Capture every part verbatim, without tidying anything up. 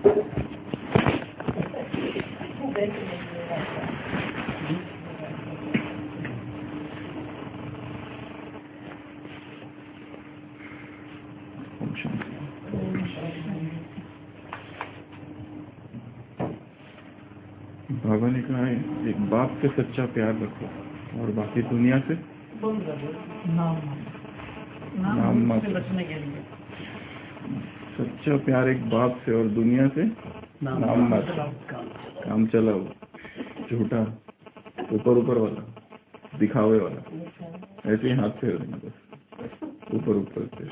बाबा ने कहा है एक बाप से सच्चा प्यार रखो और बाकी दुनिया से नाम नाम मत बचने के लिए। सच्चा प्यार एक बाप से और दुनिया से नाम मत, काम चलाओ, झूठा, ऊपर ऊपर वाला, दिखावे वाला, ऐसे ही हाथ फेर देना बस ऊपर ऊपर से,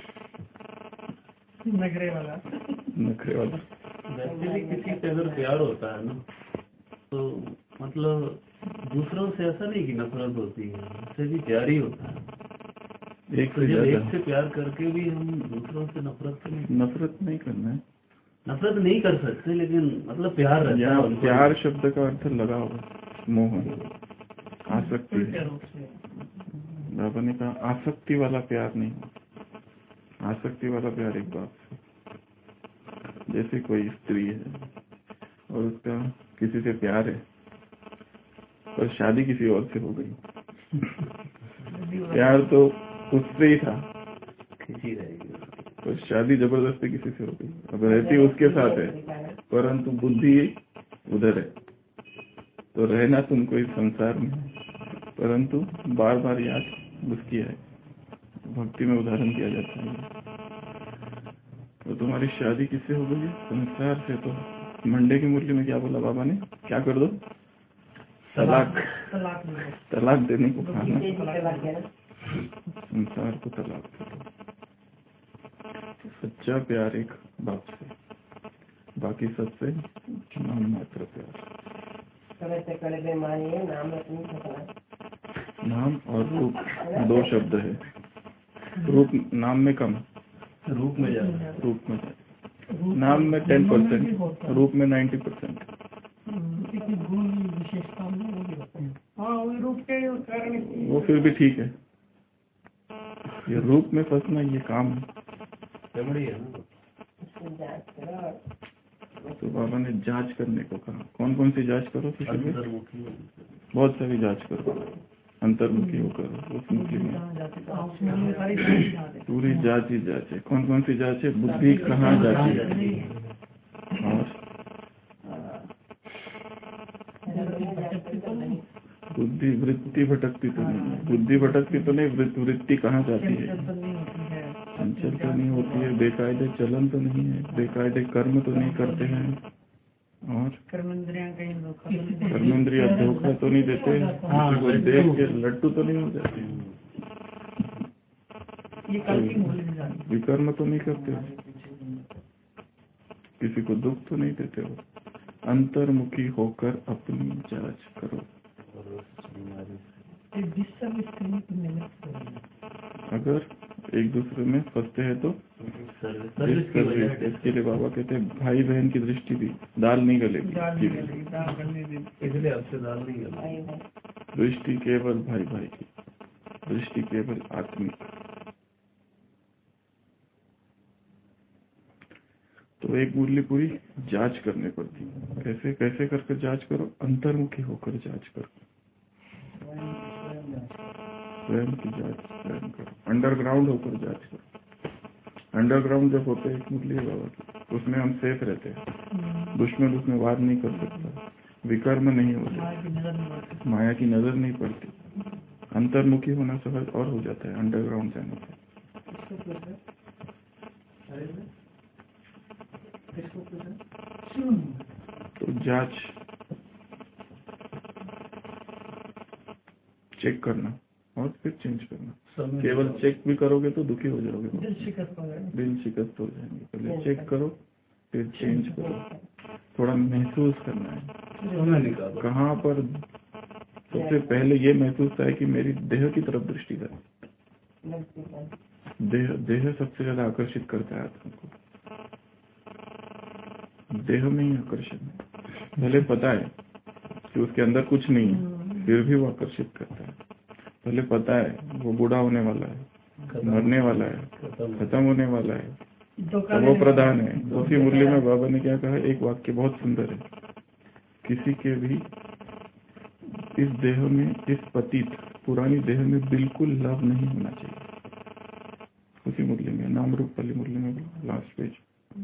नखरे वाला नखरे वाला। वैसे भी किसी से अगर प्यार होता है ना तो मतलब दूसरों से ऐसा नहीं कि नफरत होती है, उससे भी प्यार ही होता है। एक तो से जब एक ज्यादा से प्यार करके भी हम दूसरों से नफरत तो नहीं नफरत नहीं करना है, नफरत नहीं कर सकते, लेकिन मतलब प्यार रहता यहाँ है। प्यार शब्द का अर्थ लगा हुआ मोह, आसक्ति। बाबा ने कहा आसक्ति वाला प्यार नहीं, आसक्ति वाला प्यार एक बाप से। जैसे कोई स्त्री है और उसका किसी से प्यार है पर शादी किसी और से हो गई, प्यार तो उससे ही था खिंची रहेगी, पर शादी जबरदस्ती किसी से हो गई। अब रहती उसके साथ है परंतु बुद्धि उधर है, तो रहना तुमको इस संसार में परंतु बार बार याद उसकी है। भक्ति में उदाहरण दिया जाता है। तो तुम्हारी शादी किससे हो गई है? संसार से। तो मंडे के मूल्य में क्या बोला बाबा ने? क्या कर दो? तलाक। तलाक देने को कहा, संसार को तलाक दे दो। सच्चा प्यार एक बाप से, बाकी सबसे नाम मात्र प्यार। नाम और रूप दो शब्द है। रूप नाम में कम, रूप में ज्यादा, रूप में नाम में टेन परसेंट, रूप में नाइन्टी परसेंट। गुण विशेषता हाँ रूप के कारण वो फिर भी ठीक है, ये रूप में फंसना ये काम है। है तो बाबा ने जांच करने को कहा। कौन कौन सी जांच करो? किसी में बहुत सारी जांच करो, अंतर्मुखी होकर उसमुखी में पूरी जांच ही जांच है। कौन कौन सी जांच है? बुद्धि कहाँ जाती है और बुद्धि वृत्ति भटकती तो नहीं, बुद्धि भटकती तो नहीं, वृत्ति कहाँ जाती है? चंचल तो नहीं होती है, बेकायदे चलन तो नहीं है, बेकायदे कर्म तो नहीं करते हैं और कर्मेंद्रिया धोखा तो नहीं देते, किसी को देख के लट्टू तो नहीं हो जाते, विकर्म तो नहीं करते, किसी को दुख तो नहीं देते हो। अंतर्मुखी होकर अपनी जांच करो। अगर एक दूसरे में फंसते हैं तो इसके लिए बाबा कहते हैं भाई बहन की दृष्टि भी दाल नहीं गलेगी, इसलिए आपसे दाल नहीं गलेगी। दृष्टि केवल भाई भाई की, दृष्टि केवल आत्मिक। तो एक मुरली पूरी जांच करने पड़ती। कैसे कैसे करके जांच करो? अंतर्मुखी होकर जांच करो, स्वयं की जांच स्वयं करो, अंडरग्राउंड होकर जांच करो। अंडरग्राउंड जब होते हैं एक मुरली बाबा की, उसमें हम सेफ रहते हैं, दुश्मन उसमें वार नहीं कर सकता, विकर्म नहीं होते, माया की नजर नहीं पड़ती, अंतर्मुखी होना सहज और हो जाता है अंडरग्राउंड जाने से। तो जांच चेक करना और फिर चेंज करना। केवल चेक भी करोगे तो दुखी हो जाओगे, दिल शिकस्त हो जाएंगे। पहले चेक करो फिर चेंज करो। थोड़ा महसूस करना है कहाँ पर। सबसे पहले ये महसूस था कि मेरी देह की तरफ दृष्टि कर, देह देह सबसे ज्यादा आकर्षित करता है आत्मा को, देह में ही आकर्षण है। भले पता है कि उसके अंदर कुछ नहीं है फिर भी वो आकर्षित करता है। भले पता है वो बूढ़ा होने वाला है, मरने वाला है, खत्म होने वाला है, तो तो वो प्रधान है। उसी मुरली में बाबा ने क्या कहा, एक वाक्य बहुत सुंदर है, किसी के भी इस देह में, इस पतित पुरानी देह में बिल्कुल लाभ नहीं होना चाहिए। उसी मुरली में, नाम रूप वाली मुरली में, लास्ट पेज,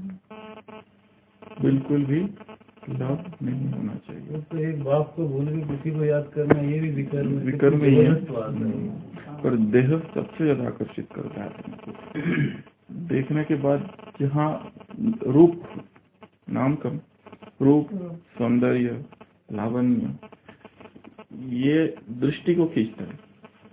बिल्कुल भी लाभ नहीं होना चाहिए। तो एक बाप को भूल के किसी को याद करना, ये भी विकर में विकर में ही है, है। पर देह सबसे ज्यादा आकर्षित करता है आदमी को। देखने के बाद जहाँ रूप, नाम कम, रूप, सौंदर्य, लावण्य, ये दृष्टि को खींचता है।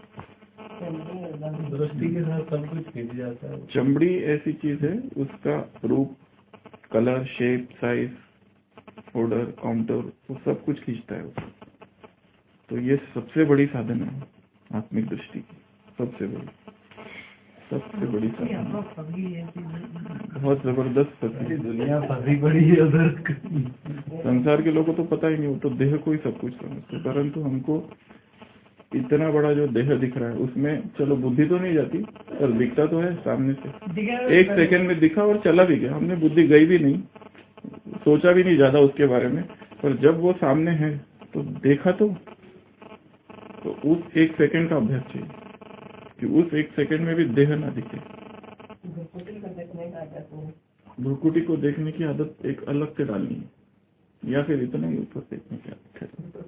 दृष्टि के साथ सब कुछ खींच जाता है। चमड़ी ऐसी चीज है, उसका रूप, colour, shape, size, order, counter, वो सब कुछ खींचता है उसको। तो ये सबसे बड़ी साधन है आत्मिक दृष्टि की, सबसे बड़ी सबसे बड़ी साधन, बहुत जबरदस्त फंसी दुनिया फंसी पड़ी है उधर। संसार के लोगों को तो पता ही नहीं, वो तो देह को ही सब कुछ समझते, परंतु हमको इतना बड़ा जो देह दिख रहा है उसमें चलो बुद्धि तो नहीं जाती, पर दिखता तो है सामने से। एक सेकंड में दिखा और चला भी गया, हमने बुद्धि गई भी नहीं, सोचा भी नहीं ज्यादा उसके बारे में, पर जब वो सामने है तो देखा तो, तो उस एक सेकंड का अभ्यास चाहिए कि उस एक सेकंड में भी देह ना दिखे। भ्रुकुटी को देखने की आदत एक अलग से डालनी है, या फिर इतना ही ऊपर देखने की आदत है।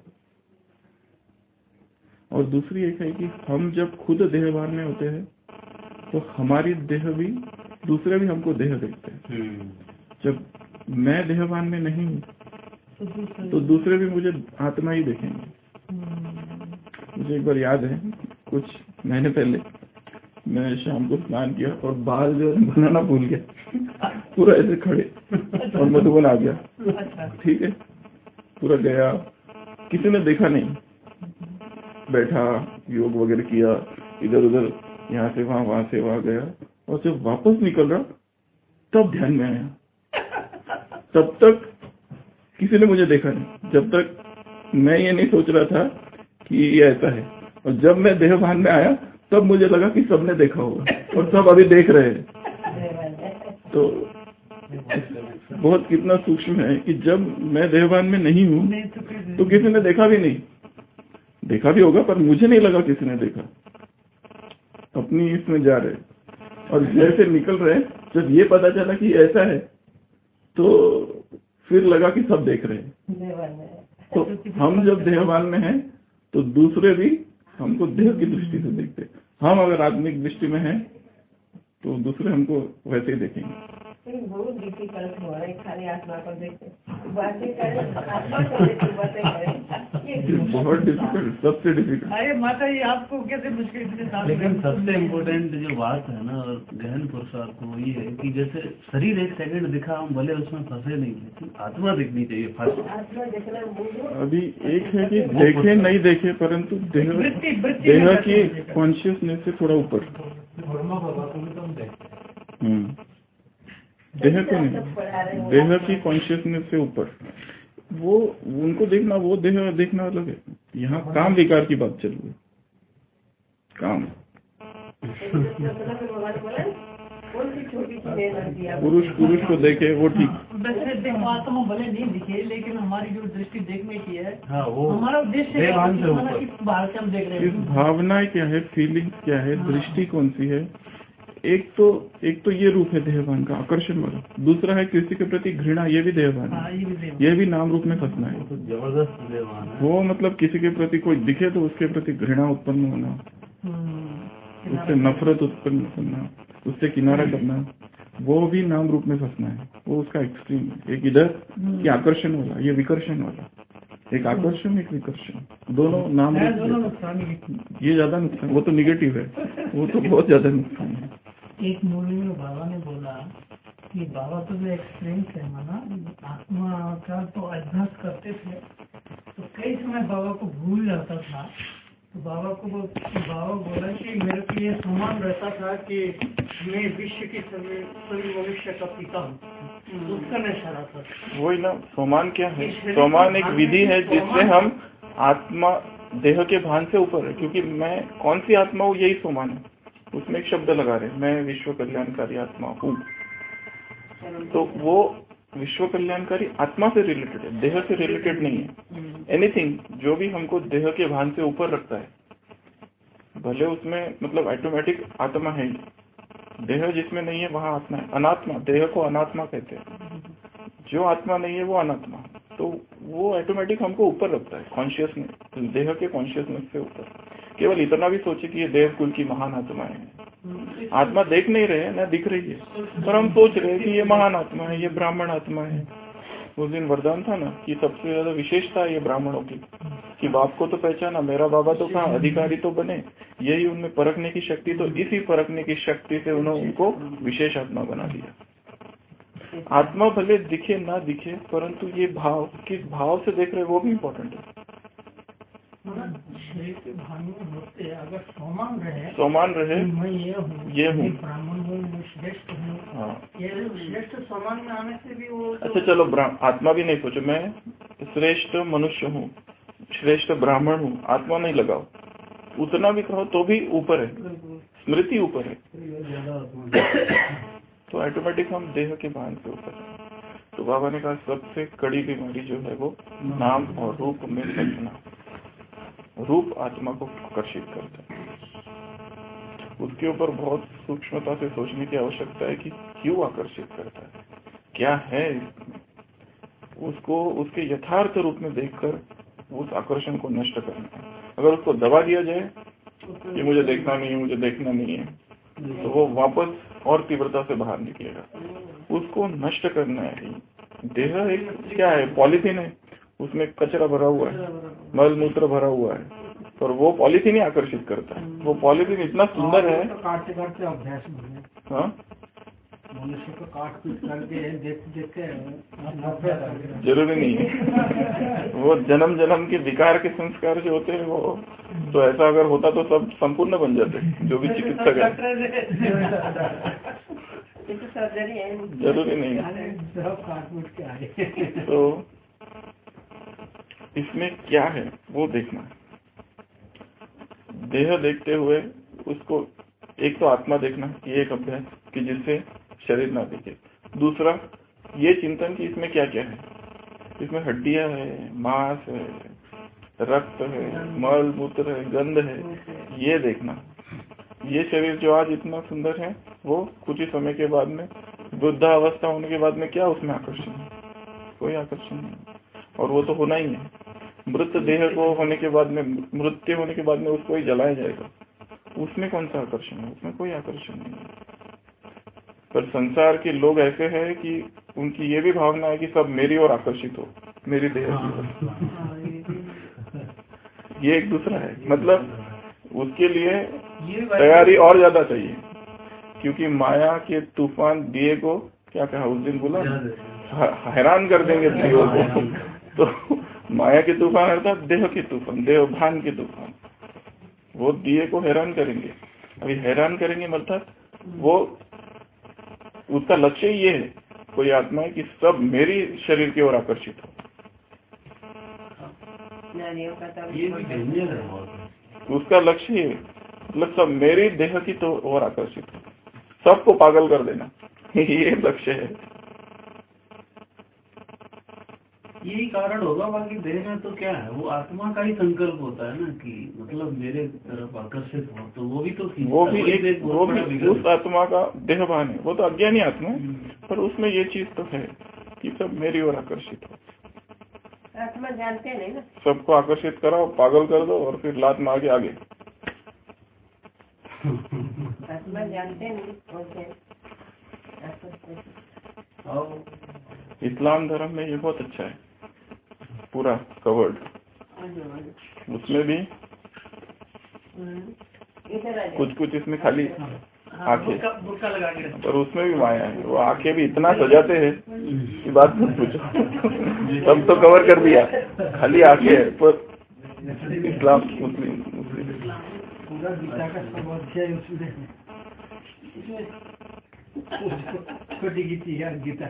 और दूसरी एक है कि हम जब खुद देहभान में होते हैं तो हमारी देह भी, दूसरे भी हमको देह देखते हैं। जब मैं देहभान में नहीं हूँ तो दूसरे भी मुझे आत्मा ही देखेंगे। मुझे एक बार याद है, कुछ महीने पहले मैं शाम को स्नान किया और बाल जो बनाना भूल गया, पूरा ऐसे खड़े, और मधुबन आ गया। ठीक है, पूरा गया, किसी ने देखा नहीं, बैठा, योग वगैरह किया, इधर उधर, यहाँ से वहां, वहां से वहां गया, और जब वापस निकल रहा तब ध्यान में आया, तब तक किसी ने मुझे देखा नहीं, जब तक मैं ये नहीं सोच रहा था कि ये ऐसा है। और जब मैं देहभान में आया तब मुझे लगा कि सबने देखा होगा और सब अभी देख रहे हैं। तो बहुत कितना सूक्ष्म है कि जब मैं देहभान में नहीं हूँ तो किसी ने देखा भी नहीं, देखा भी होगा पर मुझे नहीं लगा किसी ने देखा, अपनी इसमें जा रहे, और जैसे निकल रहे, जब ये पता चला कि ऐसा है तो फिर लगा कि सब देख रहे हैं। तो हम जब देहभान में हैं तो दूसरे भी हमको देह की दृष्टि से देखते, हम अगर आत्मिक दृष्टि में हैं तो दूसरे हमको वैसे ही देखेंगे। बहुत डिफिकल्ट हो रहा है, खाली आत्मा को देखते, बातें करें, आत्मा को देखते, बातें करें, बहुत डिफिकल्ट, सबसे डिफिकल्ट। अरे माता जी आपको कैसे मुश्किल से, लेकिन सबसे इम्पोर्टेंट जो बात है ना, और गहन पुरुषार्थ वो ये है कि जैसे शरीर एक सेकंड दिखा, हम भले उसमें फंसे नहीं, लेकिन आत्मा दिखनी चाहिए फर्स्ट। आत्मा देखना। अभी एक है कि देखे नहीं देखे, परंतु देह देह की कॉन्शियसनेस से थोड़ा ऊपर, देह को नहीं, देह की कॉन्शियसनेस से ऊपर, वो उनको देखना, वो देह देखना अलग है। यहाँ काम विकार की बात चल रही है, काम। पुरुष पुरुष को देखे वो ठीक, वैसे देखो आत्मा भले नहीं दिखे, लेकिन हमारी जो दृष्टि देखने की है, हाँ, वो हमारा उद्देश्य बाहर से हम देख रहे इस भावनाएं क्या है, फीलिंग्स क्या है, दृष्टि कौन सी है। एक तो एक तो ये रूप है देहभान का, आकर्षण वाला। दूसरा है किसी के प्रति घृणा, ये भी देहभान है, ये भी नाम रूप में फंसना है। तो जबरदस्त देहभान है वो, मतलब किसी के प्रति कोई दिखे तो उसके प्रति घृणा उत्पन्न होना, उससे नफरत उत्पन्न करना, उससे किनारा करना, वो भी नाम रूप में फंसना है। वो उसका एक्सट्रीम है। एक इधर की आकर्षण वाला, ये विकर्षण वाला, एक आकर्षण एक विकर्षण, दोनों नाम रूप। ये ज्यादा नुकसान, वो तो निगेटिव है, वो तो बहुत ज्यादा नुकसान है। एक मूवी में बाबा ने बोला कि बाबा तो जो एक्सपीरियंस है माना, आत्मा का तो अभ्यास करते थे तो कई समय बाबा को भूल जाता था। तो बाबा को बाबा बोला कि मेरे को ये सम्मान रहता था कि मैं विश्व की सभी सभी मनुष्य का पिता हूँ, उसका नशा रहता था। वही ना, सोमान क्या है? सोमान एक विधि है जिससे हम आत्मा देह के भान से ऊपर है, क्योंकि मैं कौन सी आत्मा हूँ यही सोमान है। उसमें एक शब्द लगा रहे, मैं विश्व कल्याणकारी आत्मा हूँ। तो वो विश्व कल्याणकारी आत्मा से रिलेटेड है, देह से रिलेटेड नहीं है। एनीथिंग जो भी हमको देह के भान से ऊपर रखता है, भले उसमें मतलब ऑटोमेटिक आत्मा है, देह जिसमें नहीं है वहां आत्मा है। अनात्मा, देह को अनात्मा कहते हैं, जो आत्मा नहीं है वो अनात्मा, तो वो ऑटोमेटिक हमको ऊपर रखता है कॉन्शियसनेस, देह के कॉन्शियसनेस से ऊपर। केवल इतना भी सोचे कि ये देव कुल की महान आत्माएं हैं, आत्मा देख नहीं रहे हैं, ना दिख रही है, पर हम सोच रहे हैं कि ये महान आत्मा है, ये ब्राह्मण आत्मा है। उस दिन वरदान था ना कि सबसे ज्यादा विशेषता है ये ब्राह्मणों की, कि बाप को तो पहचाना, मेरा बाबा तो कहा, अधिकारी तो बने, यही उनमें परखने की शक्ति, तो इसी परखने की शक्ति से उन्होंने उनको विशेष आत्मा बना दिया। आत्मा भले दिखे ना दिखे, परंतु ये भाव, किस भाव से देख रहे वो भी इम्पोर्टेंट है। शरीर के भान में होते अगर समान रहे, समान रहे, मैं ये हूँ, ये हूँ, ब्राह्मण हूँ, मैं श्रेष्ठ हूँ, हाँ, ये श्रेष्ठ समान में आने से भी वो अच्छा चलो आत्मा भी नहीं सोचो, मैं श्रेष्ठ मनुष्य हूँ, श्रेष्ठ ब्राह्मण हूँ, आत्मा नहीं लगाओ, उतना भी कहो तो भी ऊपर है, स्मृति ऊपर है, तो ऑटोमेटिक हम देह के भान से ऊपर है। तो बाबा ने कहा सबसे कड़ी बीमारी जो है वो नाम और रूप में बंधना। रूप आत्मा को आकर्षित करता है, उसके ऊपर बहुत सूक्ष्मता से सोचने की आवश्यकता है कि क्यों आकर्षित करता है, क्या है इसमें, उसको उसके यथार्थ रूप में देखकर उस आकर्षण को नष्ट करना है। अगर उसको दबा दिया जाए कि मुझे देखना नहीं है, मुझे देखना नहीं है, तो वो वापस और तीव्रता से बाहर निकलेगा। उसको नष्ट करना है। देह एक क्या है, पॉलीथीन है, उसमें कचरा भरा हुआ है, मल मूत्र भरा हुआ है, पर वो पॉलीथीन ही आकर्षित करता है। वो पॉलीथीन इतना सुंदर है, काटते काटते अभ्यास में, हाँ, मनुष्य को काट पीट करके देख देख के जरूरी नहीं है। वो जन्म जन्म के विकार के संस्कार जो होते हैं, वो तो ऐसा अगर होता तो सब संपूर्ण बन जाते, जो भी चिकित्सक है। जरूरी नहीं है। तो इसमें क्या है वो देखना, देह देखते हुए उसको एक तो आत्मा देखना, ये एक अभ्यास कि जिससे शरीर ना दिखे। दूसरा ये चिंतन कि इसमें क्या क्या है, इसमें हड्डियां है, मांस है, रक्त है, मल मूत्र है, गंध है, ये देखना। ये शरीर जो आज इतना सुंदर है, वो कुछ ही समय के बाद में वृद्धावस्था होने के बाद में क्या उसमें आकर्षण है, कोई आकर्षण नहीं, और वो तो होना ही है। मृत देह को होने के बाद में, मृत्यु होने के बाद में उसको ही जलाया जाएगा, उसमें कौन सा आकर्षण है, उसमें कोई आकर्षण नहीं है। पर संसार के लोग ऐसे हैं कि उनकी ये भी भावना है कि सब मेरी ओर आकर्षित हो, मेरी देह की ओर। ये एक दूसरा है, मतलब उसके लिए तैयारी और ज्यादा चाहिए, क्योंकि माया के तूफान दिए को क्या कहा उस दिन बोला, हैरान कर देंगे दियों को। तो माया के तूफान अर्थात देह के तूफान, देह भान के तूफान, वो दिए को हैरान करेंगे। अभी हैरान करेंगे मतलब वो उसका लक्ष्य ये है, कोई आत्मा है कि सब मेरी शरीर की ओर आकर्षित हो। उसका लक्ष्य ये मतलब सब मेरी देह की तो ओर आकर्षित हो, सबको पागल कर देना, ये लक्ष्य है। यही कारण होगा, बाकी देह में तो क्या है, वो आत्मा का ही संकल्प होता है ना कि मतलब मेरे तरफ आकर्षित हो, तो वो भी तो वो भी एक वो भी उस आत्मा का देह भान है, वो तो अज्ञानी आत्मा है, पर उसमें ये चीज तो है कि सब मेरी ओर आकर्षित हो। आत्मा जानते नहीं ना, सबको आकर्षित कराओ, पागल कर दो और फिर लात मार के आगे। आत्मा जानते नहीं। इस्लाम धर्म में ये बहुत अच्छा है, पूरा कवर्ड, उसमें भी कुछ कुछ इसमें खाली आंखें, पर उसमें भी माया है। वो आंखें भी इतना सजाते हैं कि बात मत पूछो। सब तो कवर कर दिया, खाली आंखें है, पर इस्लाम मुस्लिम मुस्लिम पूरा गीता का सब अध्याय उसमें छोटी गीती है गीता।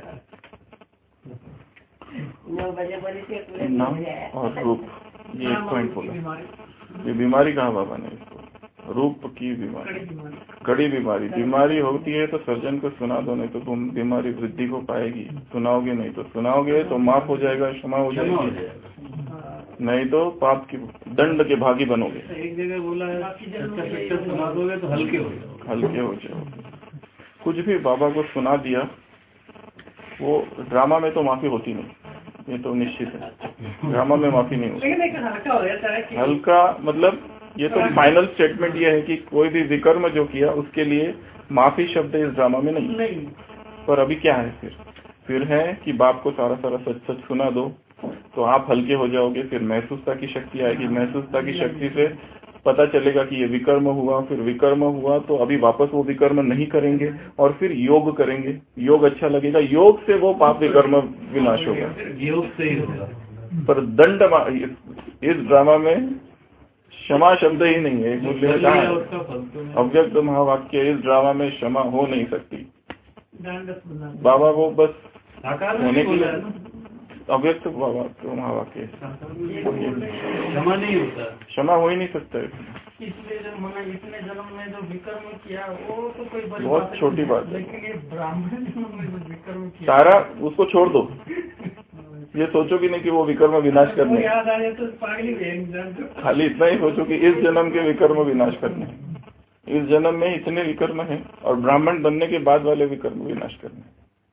नौ बजे बोली थी नाम और रूप, ये एक पॉइंट बोला। ये बीमारी कहा बाबा ने इसको, रूप की बीमारी, कड़ी बीमारी। बीमारी होती है तो सर्जन को सुना दो, नहीं तो तुम बीमारी वृद्धि को पाएगी। सुनाओगे नहीं तो सुनाओगे तो माफ हो जाएगा, क्षमा हो जाएगी, नहीं तो पाप की दंड के भागी बनोगे। एक जगह बोला है सुना दोगे तो हल्के हो जाओगे, हल्के हो जाओगे। कुछ भी बाबा को सुना दिया, वो ड्रामा में तो माफी होती नहीं, ये तो निश्चित है, ड्रामा में माफी नहीं होती। हल्का मतलब ये तो फाइनल स्टेटमेंट ये है कि कोई भी विकर्म जो किया उसके लिए माफी शब्द इस ड्रामा में नहीं, नहीं। पर अभी क्या है, फिर फिर है कि बाप को सारा सारा सच सच सुना दो तो आप हल्के हो जाओगे। फिर महसूसता की शक्ति आएगी, महसूसता की शक्ति से पता चलेगा कि ये विकर्म हुआ, फिर विकर्म हुआ तो अभी वापस वो विकर्म नहीं करेंगे और फिर योग करेंगे, योग अच्छा लगेगा, योग से वो पाप विकर्म विनाश होगा, योग से ही होगा। पर दंड इस ड्रामा में क्षमा शब्द ही नहीं है, मूल्य में कहा है अव्यक्त महावाक्य, इस ड्रामा में क्षमा हो नहीं सकती। बाबा वो बस होने के लिए अव्यक्त महावाक्य क्षमा नहीं होता, क्षमा हो ही नहीं सकता है। इसलिए इतने जन्म में जो विकर्म किया वो तो कोई बड़ी बहुत छोटी बात है, लेकिन ये ब्राह्मण जन्म में जो विकर्म किया सारा उसको छोड़ दो, ये सोचो कि नहीं कि वो विकर्म विनाश करने, याद आ जाए तो पागल, खाली इतना ही सोचो कि इस जन्म के विकर्म विनाश करने, इस जन्म में इतने विकर्म हैं और ब्राह्मण बनने के बाद वाले विकर्म विनाश करने।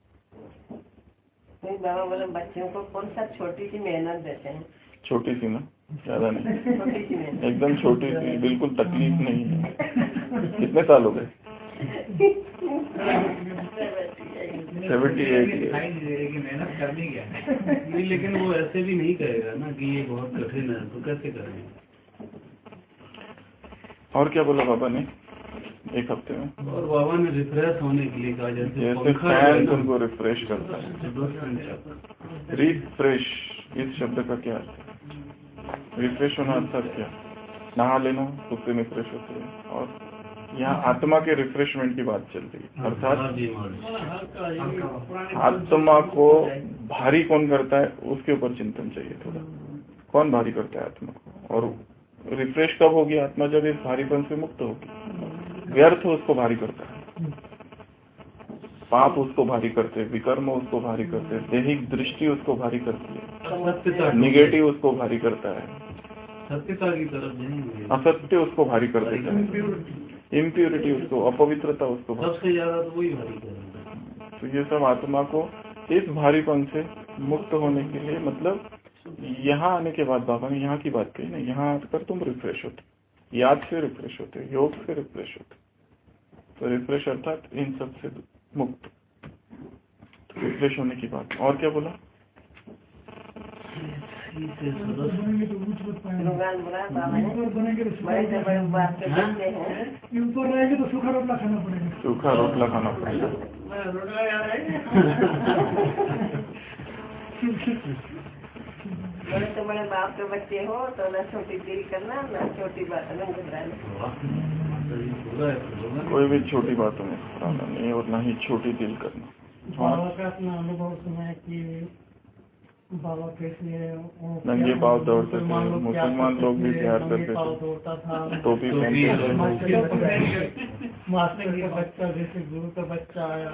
बाबा बोले बच्चों को कौन सा छोटी सी मेहनत देते हैं, छोटी सी ना, ज्यादा नहीं, एकदम छोटी सी, बिल्कुल तकलीफ नहीं है। कितने साल हो गए? Seventy eight. मेहनत करनी क्या नहीं, लेकिन वो ऐसे भी नहीं करेगा ना कि ये बहुत कठिन है, तो कैसे करेंगे। और क्या बोला बाबा ने एक हफ्ते में? और बाबा ने रिफ्रेश होने के लिए कहा, जैसे जैसे फैन तुमको रिफ्रेश करता है। रिफ्रेश इस शब्द का क्या अर्थ है? रिफ्रेश होना अर्थात क्या? नहा लेना उससे रिफ्रेश होते हैं, और यहाँ आत्मा के रिफ्रेशमेंट की बात चल रही है। अर्थात आत्मा को भारी कौन करता है उसके ऊपर चिंतन चाहिए थोड़ा, कौन भारी करता है आत्मा को, और रिफ्रेश कब होगी आत्मा? जब इस भारीपन से मुक्त होगी। व्यर्थ उसको भारी करता है, पाप उसको भारी करते, विकर्म उसको भारी करते, दैहिक दृष्टि उसको भारी करती है, निगेटिव उसको भारी करता है, सत्यता की तरफ नहीं, असत्य उसको भारी कर देता है, इम्प्योरिटी उसको, अपवित्रता उसको, सबसे ज्यादा तो वही भारी करता है। तो ये सब आत्मा को इस भारीपन से मुक्त होने के लिए, मतलब यहाँ आने के बाद बाबा ने यहाँ की बात कही ना, यहाँ आकर तुम रिफ्रेश होते, याद से रिफ्रेश होते, योग से रिफ्रेश होते, तो रिफ्रेश अर्थात इन सब से मुक्त, तो रिफ्रेश होने की बात। और क्या बोला? ऊपर रहेंगे तो सूखा रोटला खाना पड़ेगा, सूखा रोटला खाना पड़ेगा। बड़े तो बड़े बाप के बच्चे हो तो ना छोटी दिल करना, ना छोटी बात में घबराना, कोई भी छोटी बातों में घबराना नहीं और ना ही छोटी दिल करना। बाबा का अपना अनुभव सुना है कि बाबा कैसे नंगे पाँव दौड़ते थे, मुसलमान लोग भी प्यार करते दौड़ता था, टोपी मास्टर का बच्चा, जैसे गुरु का बच्चा आया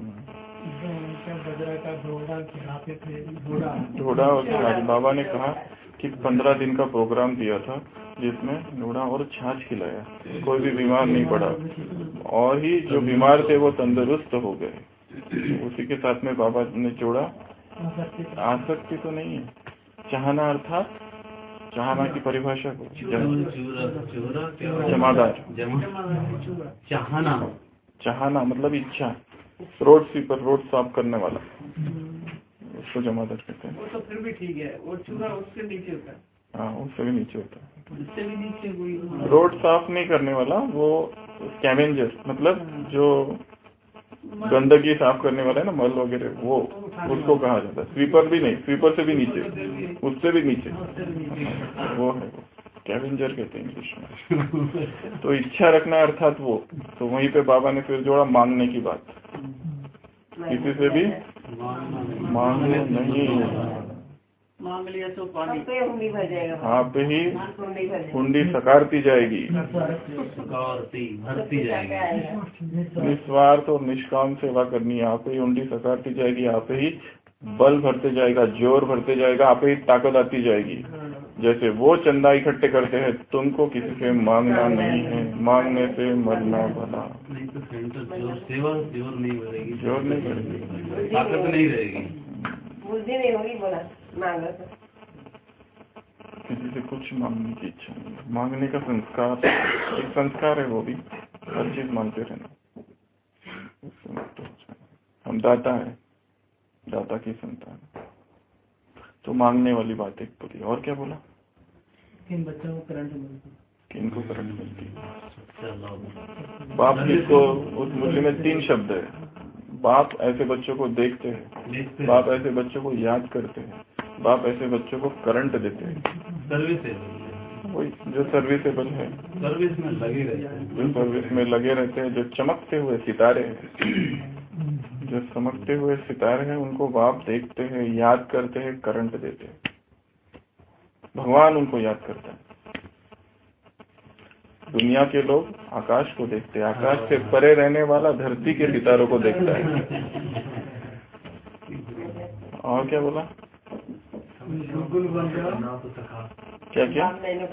बजरा का घोड़ा खिलाते थे, घोड़ा घोड़ा। और बाबा ने कहा कि पंद्रह दिन का प्रोग्राम दिया था जिसमें घोड़ा और छाछ खिलाया, कोई भी बीमार नहीं पड़ा, और ही जो बीमार थे वो तंदुरुस्त हो गए। उसी के साथ में बाबा ने जोड़ा आसक्ति तो नहीं है, चाहना, अर्थात चाहना की परिभाषा को जमादार, चाहना, चाहना मतलब इच्छा, रोड स्वीपर, रोड साफ करने वाला, उसको जमादार कहते हैं। वो तो फिर भी ठीक है, वो चूहा उससे नीचे होता है। हाँ, उससे भी नीचे होता है, उससे भी नीचे कोई रोड साफ नहीं करने वाला, वो स्कैवेंजर, मतलब जो गंदगी साफ करने वाला है ना, मल वगैरह, वो उसको कहा जाता है। स्वीपर भी नहीं, स्वीपर से भी नीचे, उससे भी नीचे वो है, वो स्कैवेंजर कहते हैं इंग्लिश में। तो इच्छा रखना अर्थात वो, तो वहीं पे बाबा ने फिर जोड़ा मांगने की बात, किसी से भी मांगो नहीं, मांग लिया तो पानी सब पे हुंडी भर जाएगा। आप ही हुंडी भर जाएगा। हुंडी सकारती जाएगी, सकारती भरती जाएगी। निस्वार्थ और निष्काम सेवा करनी है, आप ही हुंडी सकारती जाएगी, आप ही बल भरते जाएगा, जोर भरते जाएगा, आप ही ताकत आती जाएगी। जैसे वो चंदा इकट्ठे करते हैं, तुमको किसी से मांगना नहीं है, मांगने से मरना भला। नहीं तो सेंटर जोर सेवा जोर नहीं बढ़ेगी, जोर नहीं बढ़ेगी, ताकत नहीं रहेगी, बुद्धि नहीं होगी। बोला मांगो तो किसी से कुछ मांगने की इच्छा नहीं है। मांगने का संस्कार एक संस्कार है, वो भी हर चीज मांगते रहना। उससे मुक्त हो जाना। हम दाता है, दाता की संतान। तो मांगने वाली बात एक बोली। और क्या बोला? किन बच्चों को करंट मिलती है, किनको करंट मिलती है? बाप किसको, उस मुरली में तीन शब्द है। बाप ऐसे बच्चों को देखते हैं, बाप ऐसे बच्चों को याद करते हैं, बाप ऐसे बच्चों को करंट देते हैं। सर्विसेबल, वही जो सर्विसेबल है, सर्विस में लगे रहते हैं, जो सर्विस में लगे रहते हैं, जो चमकते हुए सितारे हैं, जो चमकते हुए सितारे हैं, उनको बाप देखते हैं, याद करते हैं, करंट देते हैं। भगवान उनको याद करता है। दुनिया के लोग आकाश को देखते हैं, आकाश से परे रहने वाला धरती के सितारों को देखता है। और क्या बोला? क्या क्या?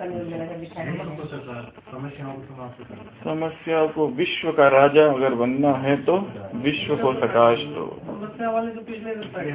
समस्या को विश्व का राजा अगर बनना है तो विश्व को प्रकाश दो। समस्या वाले जो पिछले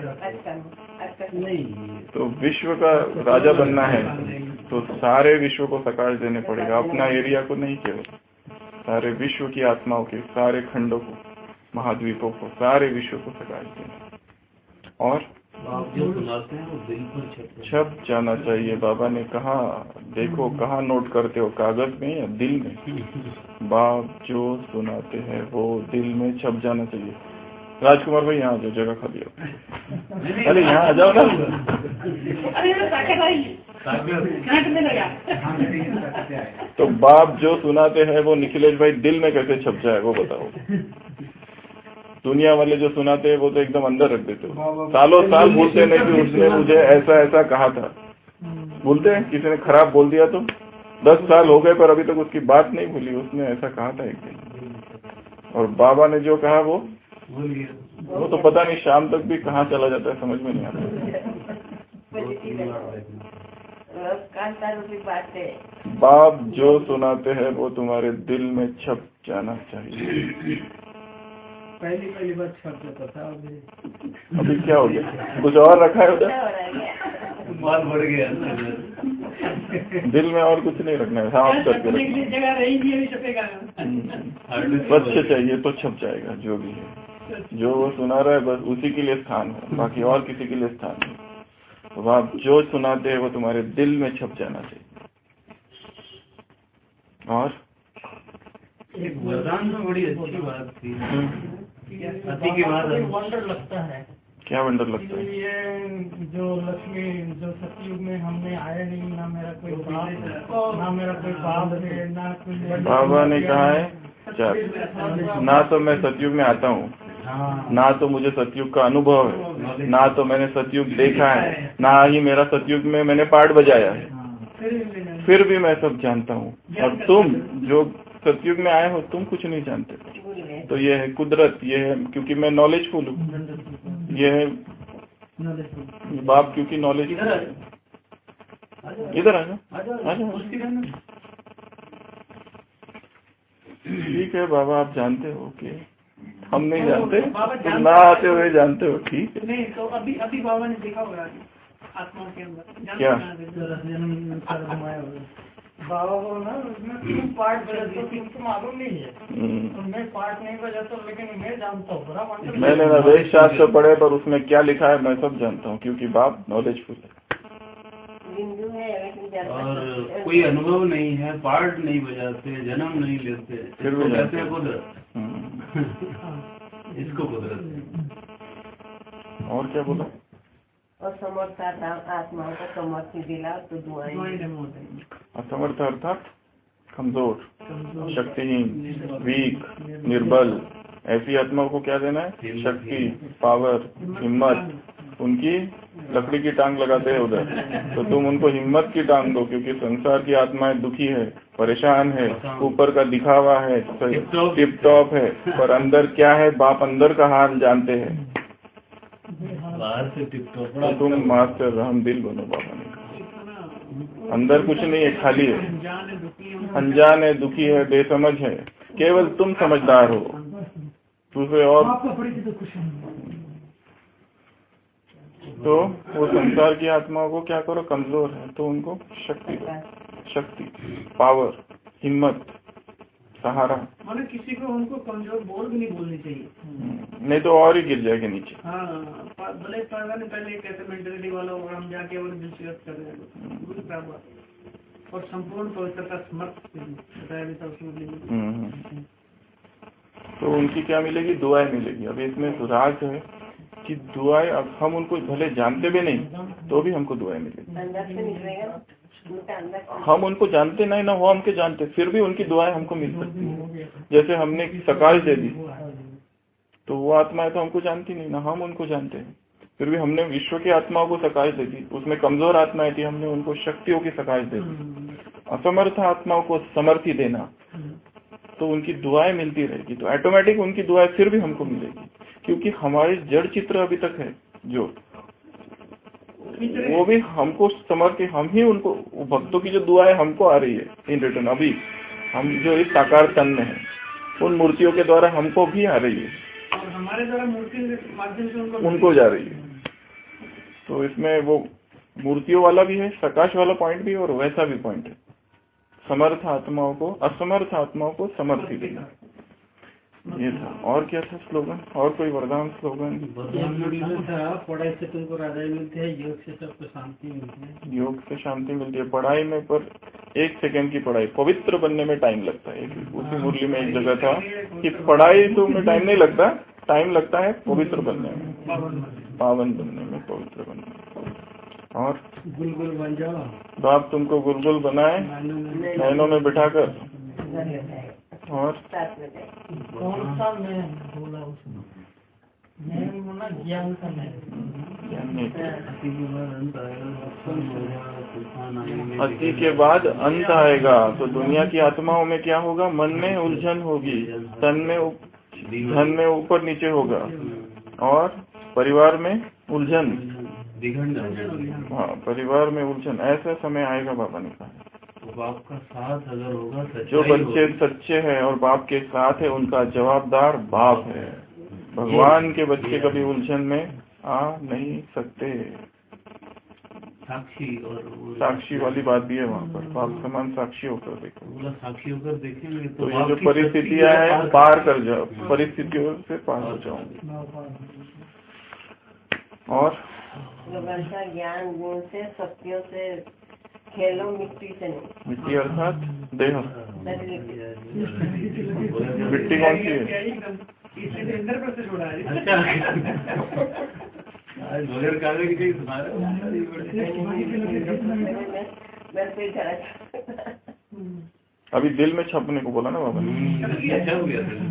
नहीं तो विश्व का राजा बनना है तो सारे विश्व को प्रकाश देने पड़ेगा, अपना एरिया को नहीं, केवल सारे विश्व की आत्माओं के, सारे खंडों को, महाद्वीपों को, सारे विश्व को प्रकाश देना। और आप जो सुनाते हैं वो दिल पर छप छप जाना चाहिए। बाबा ने कहा, देखो कहाँ नोट करते हो, कागज में या दिल में? बाप जो सुनाते हैं वो दिल में छप जाना चाहिए। राजकुमार भाई यहाँ आ जाओ, जगह खाली हो। अरे यहाँ आ जाओ ना। तो बाप जो सुनाते हैं वो निखिलेश भाई दिल में कैसे छप जाए वो बताओ। दुनिया वाले जो सुनाते हैं वो तो एकदम अंदर रख देते हो, सालों साल भूलते नहीं कि उसने मुझे ऐसा ऐसा कहा था। भूलते हैं, किसी ने खराब बोल दिया तो दस साल हो गए पर अभी तक उसकी बात नहीं भूली, उसने ऐसा कहा था एक दिन। और बाबा ने जो कहा वो वो तो पता नहीं शाम तक भी कहाँ चला जाता है, समझ में नहीं आता। बाप जो सुनाते हैं वो तुम्हारे दिल में छप जाना चाहिए। पहली पहली बार छप जाता था, अभी अभी क्या हो गया? कुछ और रखा है उधर? माल बढ़ गया दिल में और कुछ नहीं रखना है, साफ करके रखना। जगह रहेगी अभी छपेगा। स्वच्छ चाहिए तो छप जाएगा। जो भी है, जो वो सुना रहा है बस उसी के लिए स्थान है, बाकी और किसी के लिए स्थान नहीं। तो आप जो सुनाते हैं वो तुम्हारे दिल में छप जाना चाहिए। और एक वरदान में बड़ी अच्छी बात थी, अति के बाद वंडर लगता है। क्या वंडर लगता है? ये जो लक्ष्मी जो सतयुग में हमने आया नहीं, ना मेरा कोई बाप, ना मेरा कोई बाप है, ना कोई। बाबा ने कहा है ना तो मैं सतयुग में आता हूँ, ना तो मुझे सतयुग का अनुभव है, ना तो मैंने सतयुग देखा है, ना ही मेरा सतयुग में मैंने पार्ट बजाया है, फिर भी मैं सब जानता हूँ। और तुम जो सतयुग में आए हो तुम कुछ नहीं जानते। तो ये है कुदरत, ये है क्योंकि मैं नॉलेजफुल हूँ, ये है बाप क्योंकि नॉलेज। इधर आ जाओ। ठीक है बाबा, आप जानते हो कि हम नहीं जानते, तुम ना आते हुए जानते हो, ठीक है। नहीं तो अभी अभी बाबा ने देखा होगा आत्मा के अंदर क्या? बाबा को ना उसमें तुम पार्ट बजा तो तुमको मालूम नहीं है, तो मैं पार्ट नहीं बजाता, लेकिन मैं जानता हूँ बड़ा। मैंने ना वेद शास्त्र पढ़े पर उसमें क्या लिखा है मैं सब जानता हूँ, क्योंकि बाप नॉलेजफुल है। और कोई अनुभव नहीं है, पार्ट नहीं बजाते, जन्म नहीं लेते, फिर भी कहते हैं कुदरत। इसको कुदरत। और क्या बोला? और समर्थ आत्माओं को समर्थ दिला तो दुआएं। असमर्थ अर्थात कमजोर, शक्तिहीन, वीक, निर्बल, ऐसी आत्माओं को क्या देना है? शक्ति, पावर, हिम्मत, उनकी लकड़ी की टांग लगाते हैं उधर, तो तुम उनको हिम्मत की टांग दो, क्योंकि संसार की आत्माएं दुखी है, परेशान है, ऊपर का दिखावा है, टिप टॉप है, पर अंदर क्या है, बाप अंदर का हाल जानते हैं। बाहर से टिप टॉप, तो तुम मास्टर हम दिल बनो बाबा ने, अंदर कुछ नहीं है, खाली है, अनजान है, दुखी है, बेसमझ है, केवल तुम समझदार हो, दूसरे और। तो वो संसार की आत्माओं को क्या करो, कमजोर है तो उनको शक्ति दो, शक्ति, पावर, हिम्मत, सहारा। मतलब किसी को उनको कमजोर बोल भी नहीं बोलनी चाहिए, नहीं तो और ही गिर जाएगा नीचे। हाँ, भले पहले कैसे मेंटेलिटी वाला होगा, हम जाके और दिलचस्प कर रहे हैं और संपूर्ण पवित्रता समर्थ बताया भी था उसमें। तो उनकी क्या मिलेगी, दुआएं मिलेगी। अब इसमें सुराग है कि दुआएं, अब हम उनको भले जानते भी नहीं तो भी हमको दुआएं मिलेगी। हम उनको जानते नहीं ना, वो हमके जानते, फिर भी उनकी दुआएं हमको मिल सकती है। जैसे हमने सकाश दे दी तो वो आत्माएं तो हमको जानती नहीं ना, हम उनको जानते हैं, फिर भी हमने विश्व की आत्माओं को सकाश दे दी। उसमें कमजोर आत्माएं थी, हमने उनको शक्तियों की सकाश दे दी। असमर्थ आत्माओं को समर्थी देना, तो उनकी दुआएं मिलती रहेगी, तो ऑटोमेटिक उनकी दुआएं फिर भी हमको मिलेगी, क्योंकि हमारी जड़ चित्र अभी तक है जो, वो भी हमको समर्थ, हम ही उनको, भक्तों की जो दुआएं हमको आ रही है इन रिटर्न, अभी हम जो इस साकार तन में है उन मूर्तियों के द्वारा हमको भी आ रही है, और हमारे द्वारा मूर्ति के माध्यम से उनको उनको जा रही है। तो इसमें वो मूर्तियों वाला भी है, सकाश वाला पॉइंट भी, और वैसा भी पॉइंट है, समर्थ आत्माओं को, असमर्थ आत्माओं को समर्थी देना। ये था। और क्या था स्लोगन, और कोई वरदान स्लोगन? पढ़ाई से तुमको राजाई मिलती है, योग से सबको शांति मिलती है। योग से शांति मिलती है, पढ़ाई में पर एक सेकंड की पढ़ाई, पवित्र बनने में टाइम लगता है। उसी मुरली में एक जगह था कि पढ़ाई तो में टाइम नहीं लगता, टाइम लगता है पवित्र बनने में, पावन बनने में, पवित्र बनने में। और गुलगुल बन जाओ, बाप तुमको गुलगुल बनाए नैनों में बिठाकर। और कौन सा मैं बोला उसमें, मैं बोला ज्ञान का मैं, अति के बाद अंत आएगा, तो दुनिया की आत्माओं में क्या होगा, मन में उलझन होगी, तन में धन में ऊपर नीचे होगा, और परिवार में उलझन, हाँ परिवार में उलझन, ऐसा समय आएगा बाबा ने कहा। बाप का साथ अगर होगा, जो बच्चे सच्चे हैं और बाप के साथ है, उनका जवाबदार बाप है। भगवान के बच्चे कभी उलझन में आ नहीं सकते। साक्षी और साक्षी वाली बात भी है वहाँ पर, बाप समान साक्षी होकर देखो, बोला साक्षी होकर देखेंगे तो, तो ये जो परिस्थितियाँ हैं पार कर जाओ, परिस्थितियों से पार हो जाओगे। और ज्ञान गुण से, सत्यों से खेलो, मिट्टी से नहीं। मिट्टी अर्थात देह, मिट्टी कौन सी है? इंद्र पर से छोड़ा है। बगैर कागज की कहीं सुना अभी दिल में छपने को बोला ना बाबा ने।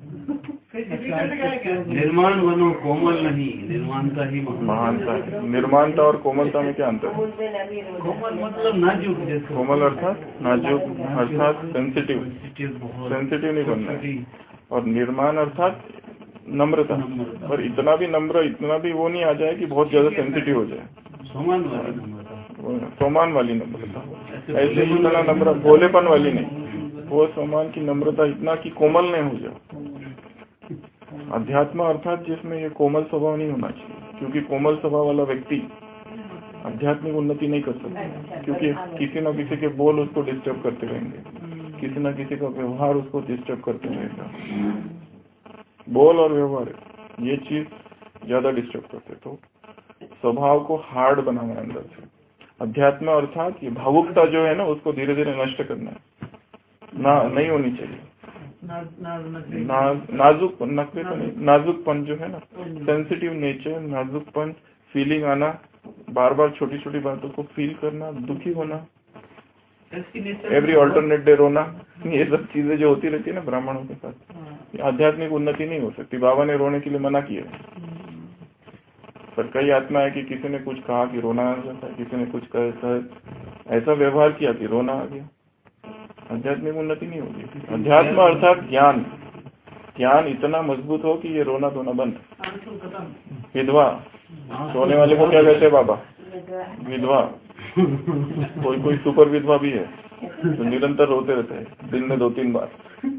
निर्माण बनो कोमल नहीं, निर्माणता ही महानता है। निर्माणता और कोमलता में क्या अंतर है? कोमल मतलब नाजुक, जैसे कोमल अर्थात नाजुक, अर्थात सेंसिटिव, सेंसिटिव नहीं बनना है। और निर्माण अर्थात नम्रता, पर इतना भी नम्र, इतना भी वो नहीं आ जाए कि बहुत ज्यादा सेंसिटिव हो जाए। सोमान वाली नम्रता, सोमान वाली नम्रता, ऐसे ही इतना नम्र, भोलेपन वाली नहीं, वो सोमान की नम्रता इतना कि कोमल नहीं हो जाए। अध्यात्म अर्थात जिसमें ये कोमल स्वभाव नहीं होना चाहिए, क्योंकि कोमल स्वभाव वाला व्यक्ति आध्यात्मिक उन्नति नहीं कर सकता, क्योंकि किसी न किसी के बोल उसको डिस्टर्ब करते रहेंगे, किसी न किसी का व्यवहार उसको डिस्टर्ब करते रहेगा। बोल और व्यवहार ये चीज ज्यादा डिस्टर्ब करते, तो स्वभाव को हार्ड बनाना अंदर से। अध्यात्म अर्थात ये भावुकता जो है ना, उसको धीरे धीरे नष्ट करना है, ना नहीं होनी चाहिए। ना, नाजुक नखरे तो नहीं, नाजुकपन जो है ना, सेंसिटिव नेचर, नाजुकपन, फीलिंग आना, बार बार छोटी छोटी बातों को फील करना, दुखी होना, एवरी ऑल्टरनेट डे रोना, ये सब चीजें जो होती रहती है ना ब्राह्मणों के साथ, आध्यात्मिक उन्नति नहीं हो सकती। बाबा ने रोने के लिए मना किया। पर कई आत्मा है कि किसी ने कुछ कहा कि रोना आ जाता है, किसी ने कुछ कहा ऐसा व्यवहार किया कि रोना आ गया। आध्यात्मिक उन्नति नहीं होगी। अध्यात्म अर्थात ज्ञान, ज्ञान इतना मजबूत हो कि ये रोना धोना बंद। विधवा, सोने वाले को क्या कहते हैं बाबा? विधवा। कोई कोई सुपर विधवा भी है तो निरंतर रोते रहते हैं, दिन में दो तीन बार।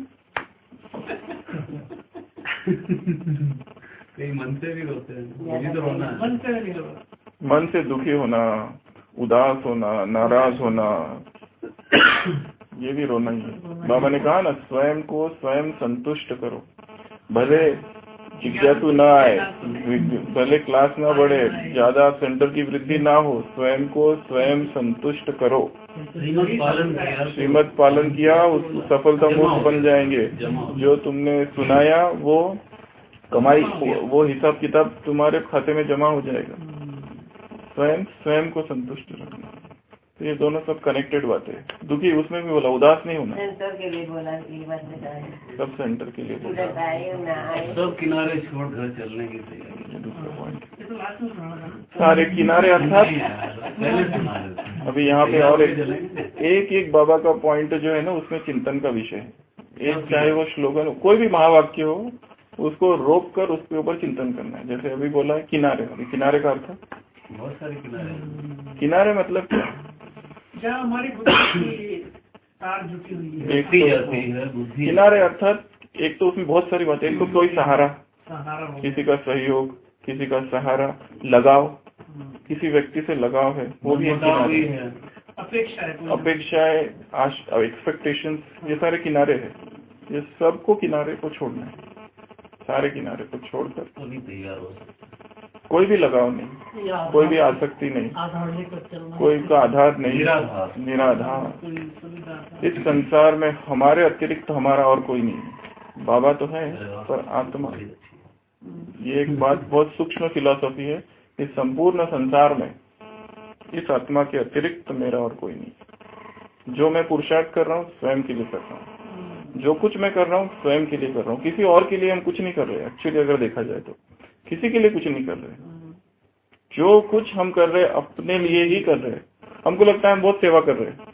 कई मन से भी रोते हैं, तो रोना है। मन से दुखी होना, उदास होना, नाराज होना, ये भी रोना ही है। बाबा ने कहा ना, स्वयं को स्वयं संतुष्ट करो। भले जिज्ञासु न आए, भले क्लास ना बढ़े, ज्यादा सेंटर की वृद्धि ना हो, स्वयं को स्वयं संतुष्ट करो। श्रीमत पालन किया, श्रीमत पालन किया, उस सफलता मूर्त बन जाएंगे। जो तुमने सुनाया वो कमाई, वो हिसाब किताब तुम्हारे खाते में जमा हो जाएगा। स्वयं स्वयं को संतुष्ट रखना, तो ये दोनों सब कनेक्टेड बातें हैं। दुखी उसमें भी बोला, उदास नहीं होना। सेंटर के लिए बोला, ये बात बताया। सब सेंटर के लिए बोला। सब किनारे छोड़ कर चलने की तैयारी। दूसरा पॉइंट, सारे किनारे अर्थात अभी यहाँ पे और एक एक एक बाबा का पॉइंट जो है ना, उसमें चिंतन का विषय है। एक चाहे वो स्लोगन हो, कोई भी महावाक्य हो, उसको रोक कर उसके ऊपर चिंतन करना है। जैसे अभी बोला है किनारे, अभी किनारे का अर्थ बहुत सारे किनारे। किनारे मतलब क्या? जहाँ हमारी बुद्धि की तार जुटी हुई है। एक तो किनारे अर्थात एक तो उसमें बहुत सारी बातें। एक तो कोई सहारा, किसी का सहयोग, किसी का सहारा, लगाव, किसी व्यक्ति से लगाव है, वो भी एक किनारे है। अपेक्षा है, अपेक्षाएं, एक्सपेक्टेशंस, ये सारे किनारे हैं। ये सबको किनारे को छोड़ना है। सारे किनारे को छोड़कर तैयार हो, कोई भी लगाव नहीं, कोई भी आसक्ति नहीं, कोई का आधार नहीं, निराधार। इस संसार में हमारे अतिरिक्त हमारा और कोई नहीं है। बाबा तो है पर आत्मा। ये एक बात बहुत सूक्ष्म फिलॉसफी है। इस संपूर्ण संसार में इस आत्मा के अतिरिक्त मेरा और कोई नहीं। जो मैं पुरुषार्थ कर रहा हूँ स्वयं के लिए कर रहा हूँ, जो कुछ मैं कर रहा हूँ स्वयं के लिए कर रहा हूँ। किसी और के लिए हम कुछ नहीं कर रहे। एक्चुअली अगर देखा जाए तो किसी के लिए कुछ नहीं कर रहे। जो कुछ हम कर रहे अपने लिए ही कर रहे। हमको लगता है हम बहुत सेवा कर रहे हैं,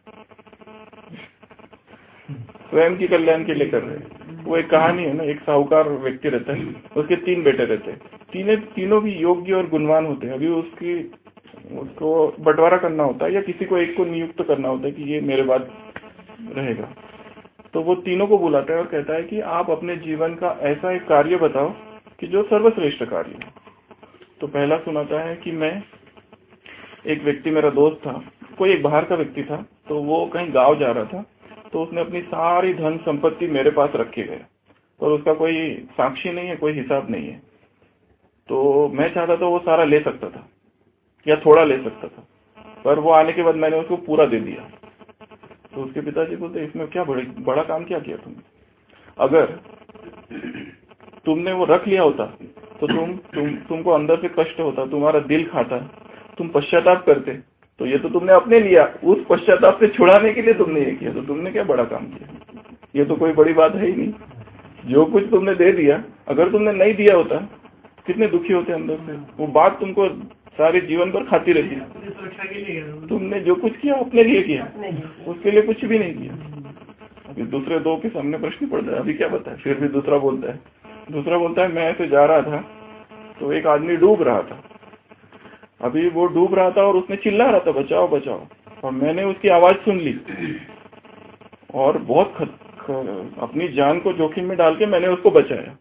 स्वयं की कल्याण के लिए कर रहे हैं। वो एक कहानी है ना, एक साहूकार व्यक्ति रहता है, उसके तीन बेटे रहते हैं। तीनों तीनों भी योग्य और गुणवान होते हैं। अभी उसकी उसको बंटवारा करना होता है या किसी को एक को नियुक्त करना होता है कि ये मेरे बाद रहेगा। तो वो तीनों को बुलाता है और कहता है कि आप अपने जीवन का ऐसा एक कार्य बताओ कि जो सर्वश्रेष्ठ कार्य है। तो पहला सुनाता है कि मैं, एक व्यक्ति मेरा दोस्त था, कोई एक बाहर का व्यक्ति था, तो वो कहीं गांव जा रहा था, तो उसने अपनी सारी धन संपत्ति मेरे पास रखे गए और उसका कोई साक्षी नहीं है, कोई हिसाब नहीं है। तो मैं चाहता था वो सारा ले सकता था या थोड़ा ले सकता था, पर वो आने के बाद मैंने उसको पूरा दे दिया। तो उसके पिताजी बोलते, इसमें क्या बड़े बड़ा काम क्या किया तुमने? अगर तुमने वो रख लिया होता तो तुम तुम तुमको अंदर से कष्ट होता, तुम्हारा दिल खाता, तुम पश्चाताप करते। तो ये तो तुमने अपने लिया, उस पश्चाताप से छुड़ाने के लिए तुमने ये किया, तो तुमने क्या बड़ा काम किया? ये तो कोई बड़ी बात है ही नहीं। जो कुछ तुमने दे दिया, अगर तुमने नहीं दिया होता कितने दुखी होते अंदर से। वो बात तुमको सारे जीवन भर खाती रहती है। तुमने जो कुछ किया अपने लिए किया, उसके लिए कुछ भी नहीं किया। अभी दूसरे दो के सामने प्रश्न पड़ता है, अभी क्या बताए? फिर भी दूसरा बोलता है दूसरा बोलता है मैं ऐसे जा रहा था तो एक आदमी डूब रहा था। अभी वो डूब रहा था और उसने चिल्ला रहा था बचाओ बचाओ, और मैंने उसकी आवाज सुन ली और बहुत खत, ख, अपनी जान को जोखिम में डाल के मैंने उसको बचाया।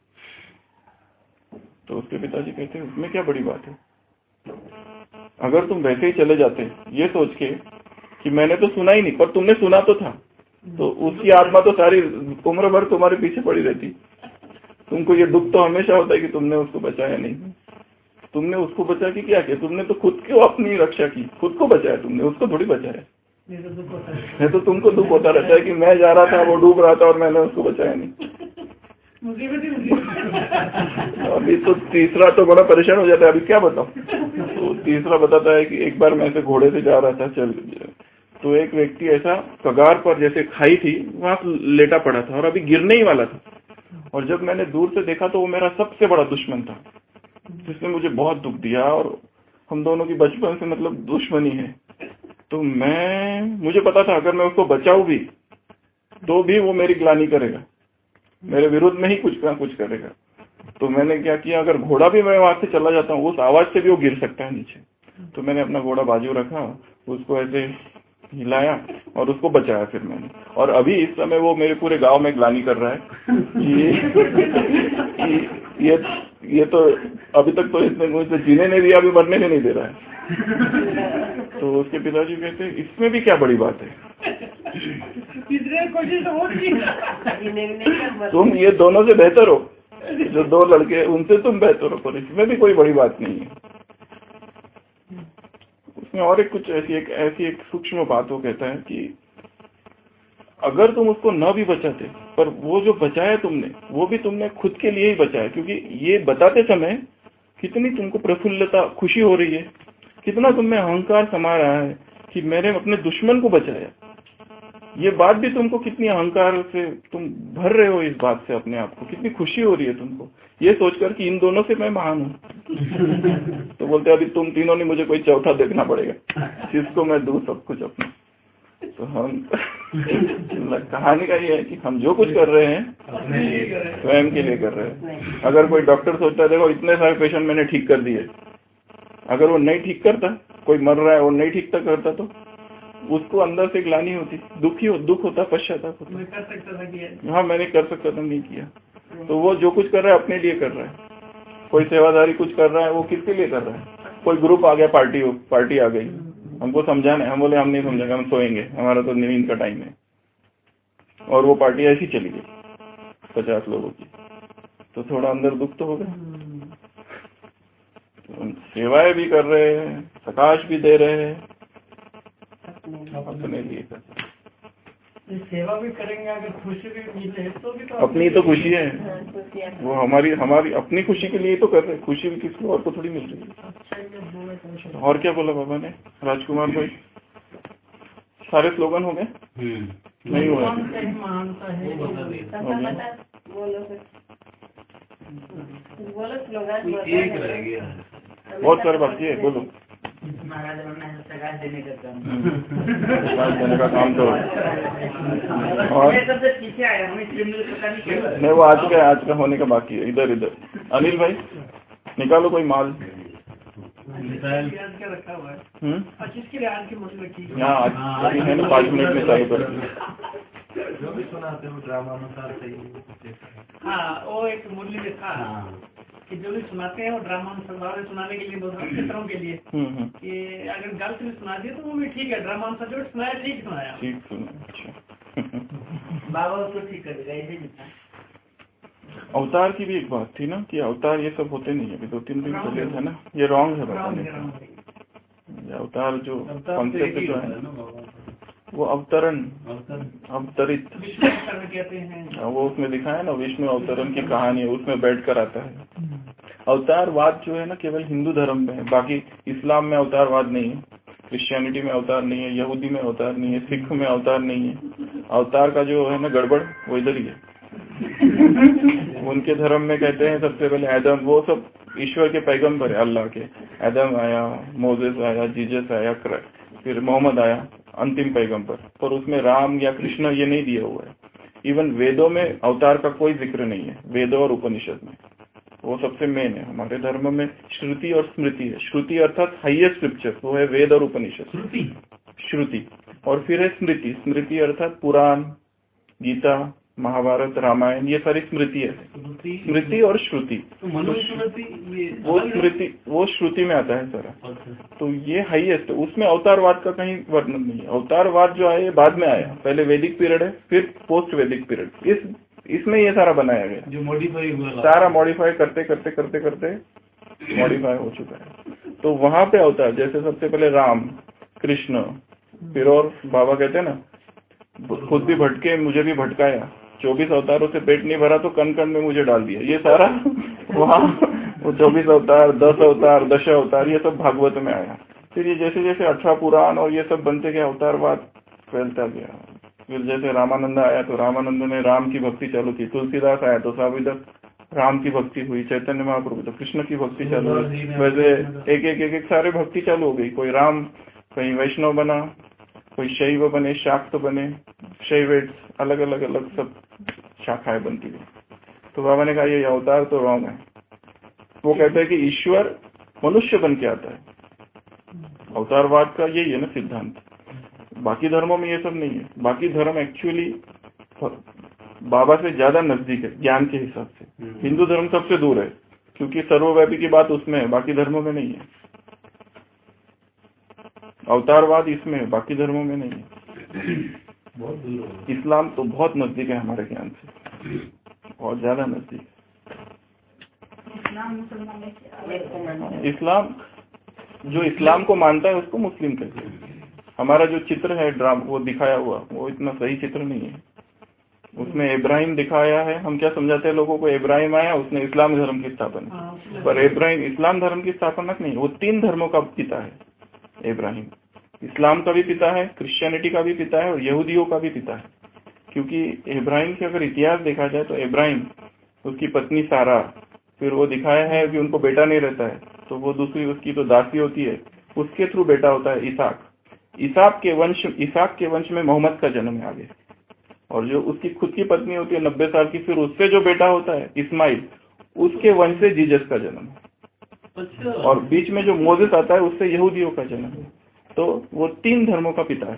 तो उसके पिताजी कहते हैं उसमें क्या बड़ी बात है? अगर तुम वैसे ही चले जाते ये सोच के कि मैंने तो सुना ही नहीं, पर तुमने सुना तो था, तो उसकी आत्मा तो सारी उम्र भर तुम्हारे पीछे पड़ी रहती। तुमको ये दुख तो हमेशा होता है कि तुमने उसको बचाया नहीं। तुमने उसको बचा के क्या किया? तुमने तो खुद को अपनी रक्षा की, खुद को बचाया तुमने, उसको थोड़ी बचाया। नहीं तो तुमको दुख होता रहता है कि मैं जा रहा था, वो डूब रहा था और मैंने उसको बचाया नहीं। अभी तो तीसरा तो बड़ा परेशान हो जाता है, अभी क्या बताऊं? तो तीसरा बताता है कि एक बार मैं ऐसे घोड़े से जा रहा था, चल तो एक व्यक्ति ऐसा कगार पर जैसे खाई थी वहां लेटा पड़ा था और अभी गिरने ही वाला था, और जब मैंने दूर से देखा तो वो मेरा सबसे बड़ा दुश्मन था। जिसने मुझे बहुत दुख दिया और हम दोनों की बचपन से मतलब दुश्मनी है। तो मैं मुझे पता था अगर मैं उसको बचाऊं भी तो भी वो मेरी ग्लानि करेगा, मेरे विरुद्ध में ही कुछ ना कुछ करेगा। तो मैंने क्या किया, अगर घोड़ा भी मैं वहां से चला जाता हूँ उस आवाज से भी वो गिर सकता है नीचे। तो मैंने अपना घोड़ा बाजू रखा, उसको ऐसे हिलाया और उसको बचाया फिर मैंने। और अभी इस समय वो मेरे पूरे गांव में ग्लानि कर रहा है कि ये ये तो अभी तक तो इसने मुझे जीने नहीं दिया, अभी मरने भी नहीं दे रहा है। तो उसके पिताजी कहते हैं इसमें भी क्या बड़ी बात है, तुम ये दोनों से बेहतर हो, जो दो लड़के उनसे तुम बेहतर हो, पर इसमें भी कोई बड़ी बात नहीं है। उसमें और एक कुछ ऐसी एक ऐसी एक सूक्ष्म बात वो कहता है कि अगर तुम उसको न भी बचाते, पर वो जो बचाया तुमने वो भी तुमने खुद के लिए ही बचाया, क्योंकि ये बताते समय कितनी तुमको प्रफुल्लता खुशी हो रही है, कितना तुम में अहंकार समा रहा है कि मैंने अपने दुश्मन को बचाया। ये बात भी तुमको कितनी अहंकार से तुम भर रहे हो, इस बात से अपने आप को कितनी खुशी हो रही है तुमको ये सोचकर कि इन दोनों से मैं महान हूँ। तो बोलते अभी तुम तीनों ने मुझे कोई चौथा देखना पड़ेगा जिसको मैं दूं सब कुछ अपना। तो हम कहानी का ये है कि हम जो कुछ कर रहे हैं स्वयं के लिए कर रहे हैं। अगर कोई डॉक्टर सोचता है देखो इतने सारे पेशेंट मैंने ठीक कर दिए, अगर वो नहीं ठीक करता, कोई मर रहा है और नहीं ठीक करता तो उसको अंदर से ग्लानि होती, दुखी हो, दुख होता, पश्चाताप होता। मैं कर सकता था किया, हाँ मैंने कर सकता था नहीं किया। तो वो जो कुछ कर रहा है अपने लिए कर रहा है। कोई सेवादारी कुछ कर रहा है वो किसके लिए कर रहा है। कोई ग्रुप आ गया, पार्टी पार्टी आ गई, हमको समझाना है, हम बोले हम नहीं समझेंगे, हम सोएंगे, हमारा तो नींद का टाइम है। और वो पार्टी ऐसी चली गई पचास लोगों की, तो थोड़ा अंदर दुख तो होगा। तो हम सेवाएं भी कर रहे हैं, प्रकाश भी दे रहे हैं, अपने लिए कर रहे हैं। सेवा भी करेंगे, अगर खुशी भी मिले तो भी तो अपनी तो खुशी है, वो हमारी हमारी अपनी खुशी के लिए तो कर रहे हैं, खुशी भी किसी और को थोड़ी मिल रही है। और क्या बोला बाबा ने, राजकुमार भाई? सारे स्लोगन हो गए? नहीं हुआ महानता है, एक रह गया, बहुत सारे बाकी है, बोलो। महाराज बनना है, प्रकाश देने का काम, प्रकाश देने का काम तो और मैं सबसे पीछे आया हूँ, इसलिए मुझे पता नहीं क्या। नहीं वो आज का आज का होने का बाकी है। इधर इधर अनिल भाई निकालो कोई माल। क्या रखा हुआ है? हम्म पच्चीस के लिए आज की मुरली रखी यहाँ आज अभी है ना, पाँच मिनट में चालू कर। जो भी सुनाते हो ड्रामा अनुसार सही। हाँ वो एक मुरली में था कि जो भी सुनाते हैं वो ड्रामा अनुसार सुनाने के लिए बोल रहे चित्रों के लिए कि अगर गलत भी सुना दिया तो वो भी ठीक है, ड्रामा अनुसार जो सुनाया ठीक सुनाया, ठीक सुना। अच्छा बाबा उसको ठीक कर देगा, ऐसे नहीं था। अवतार की भी एक बात थी ना कि अवतार ये सब होते नहीं है, अभी दो तीन दिन पहले था ना, ये रॉन्ग है बताने का। अवतार जो कॉन्सेप्ट जो है वो अवतरण अवतरित कहते हैं, वो उसमें लिखा है ना, विष्णु अवतरण की कहानी है, उसमें बैठ कर आता है। अवतारवाद जो है ना केवल हिंदू धर्म में है, बाकी इस्लाम में अवतारवाद नहीं है, क्रिश्चियनिटी में अवतार नहीं है, यहूदी में अवतार नहीं है, सिख में अवतार नहीं है। अवतार का जो है ना गड़बड़ वो इधर ही है। उनके धर्म में कहते हैं सबसे पहले आदम, वो सब ईश्वर के पैगंबर है, अल्लाह के। आदम आया, मोजेस आया, जीसस आया, फिर मोहम्मद आया, अंतिम पैगंबर। पर उसमें राम या कृष्ण ये नहीं दिया हुआ है। इवन वेदों में अवतार का कोई जिक्र नहीं है, वेदों और उपनिषद में। वो सबसे मेन है। हमारे धर्म में श्रुति और स्मृति है। श्रुति अर्थात हाईएस्ट स्क्रिप्चर, वो है वेद और उपनिषद। श्रुति और फिर है स्मृति। स्मृति अर्थात पुराण, गीता, महाभारत, रामायण, ये सारी स्मृति है। स्मृति और श्रुति, वो स्मृति वो श्रुति में आता है सारा। तो ये हाईएस्ट है, उसमें अवतारवाद का कहीं वर्णन नहीं है। अवतारवाद जो आया बाद में आया, पहले वैदिक पीरियड है, फिर पोस्ट वैदिक पीरियड। इस इसमें ये सारा बनाया गया, जो मॉडिफाई हुआ, सारा मॉडिफाई करते करते करते करते मॉडिफाई हो चुका है। तो वहां पे अवतार, जैसे सबसे पहले राम, कृष्ण, फिर और बाबा कहते हैं ना खुद भी भटके मुझे भी भटकाया, चौबीस अवतारों से पेट नहीं भरा तो कण कण में मुझे डाल दिया, ये सारा वहाँ वो चौबीस अवतार, दस अवतार, दश अवतार, ये सब भागवत में आया। फिर ये जैसे जैसे अठारह पुराण और ये सब बनते गए, अवतारवाद फैलता गया। फिर जैसे रामानंद आया तो रामानंद ने राम की भक्ति चालू की, तुलसीदास आया तो स्वामीदास राम की भक्ति हुई, चैतन्य महाप्रभु तो कृष्ण की भक्ति चालू हुई, वैसे एक एक एक एक सारे भक्ति चालू हो गई। कोई राम, कहीं वैष्णव बना, कोई शैव बने, शाक्त बने, शैवेट्स, अलग अलग अलग सब शाखाएं बनती गई। तो बाबा ने कहा ये अवतार तो रॉन्ग है। वो कहते हैं कि ईश्वर मनुष्य बन के आता है। अवतारवाद का यही है ना सिद्धांत। बाकी धर्मों में ये सब नहीं है। बाकी धर्म एक्चुअली बाबा से ज्यादा नजदीक है ज्ञान के हिसाब से। हिंदू धर्म सबसे दूर है क्योंकि सर्वव्यापी की बात उसमें है, बाकी धर्मों में नहीं है। अवतारवाद इसमें है, बाकी धर्मों में नहीं है। बहुत दूर है। इस्लाम तो बहुत नजदीक है हमारे ज्ञान से, बहुत ज्यादा नजदीक। इस्लाम मुसलमान में क्या? इस्लाम जो इस्लाम को मानता है उसको मुस्लिम कहते हैं। हमारा जो चित्र है ड्रामा वो दिखाया हुआ, वो इतना सही चित्र नहीं है। उसमें इब्राहिम दिखाया है। हम क्या समझाते हैं लोगों को, इब्राहिम आया उसने इस्लाम धर्म की स्थापना, पर इब्राहिम इस्लाम धर्म की स्थापना नहीं, वो तीन धर्मों का पिता है इब्राहिम। इस्लाम का भी पिता है, क्रिश्चियनिटी का भी पिता है और यहूदियों का भी पिता है। क्योंकि इब्राहिम के अगर इतिहास देखा जाए तो इब्राहिम, उसकी पत्नी सारा, फिर वो दिखाया है कि उनको बेटा नहीं रहता है तो वो दूसरी उसकी तो दासी होती है, उसके थ्रू बेटा होता है इसाक। इसाक के वंश इसाक के वंश में मोहम्मद का जन्म है आगे। और जो उसकी खुद की पत्नी होती है नब्बे साल की, फिर उससे जो बेटा होता है इस्माइल, उसके वंश से जीसस का जन्म है। अच्छा। और बीच में जो मोसेस आता है उससे यहूदियों का जन्म है। तो वो तीन धर्मों का पिता है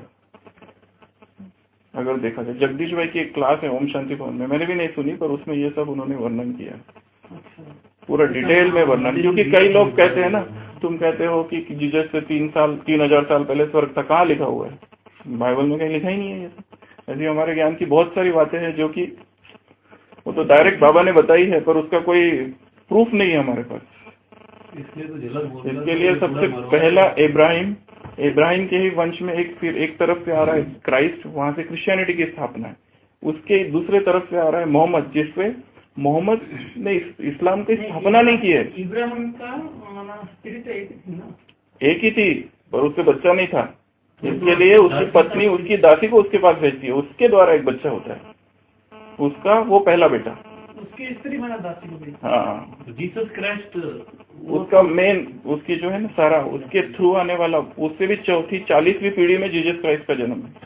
अगर देखा जाए। जगदीश भाई की एक क्लास है ओम शांति भवन में, मैंने भी नहीं सुनी पर उसमें ये सब उन्होंने वर्णन किया पूरा डिटेल में वर्णन। क्योंकि कई लोग कहते हैं ना, तुम कहते हो कि जीसस से तीन साल तीन हजार साल पहले स्वर्ग था, कहाँ लिखा हुआ है? बाइबल में कहीं लिखा ही नहीं है। ऐसी हमारे ज्ञान की बहुत सारी बातें हैं जो कि वो तो डायरेक्ट बाबा ने बताई है पर उसका कोई प्रूफ नहीं है हमारे पास। इसलिए तो झलक बोल रहा इसके लिए सबसे पहला इब्राहिम, इब्राहिम के ही वंश में एक फिर एक तरफ से आ रहा है क्राइस्ट, वहां से क्रिश्चियनिटी की स्थापना है। उसके दूसरे तरफ से आ रहा है मोहम्मद, जिससे मोहम्मद ने इस्लाम की स्थापना नहीं की है। इब्राहिम का स्त्री तो एक थी ना? एक ही थी पर उससे बच्चा नहीं था। इसके लिए उसकी पत्नी उसकी दासी को उसके पास भेजती है, उसके द्वारा एक बच्चा होता है, उसका वो पहला बेटा। उसकी स्त्री माना दासी को भेजती। हाँ, जीसस क्राइस्ट उसका मेन उसकी जो है ना सारा, उसके थ्रू आने वाला, उससे भी चौथी चालीसवीं पीढ़ी में जीसस क्राइस्ट का जन्म है।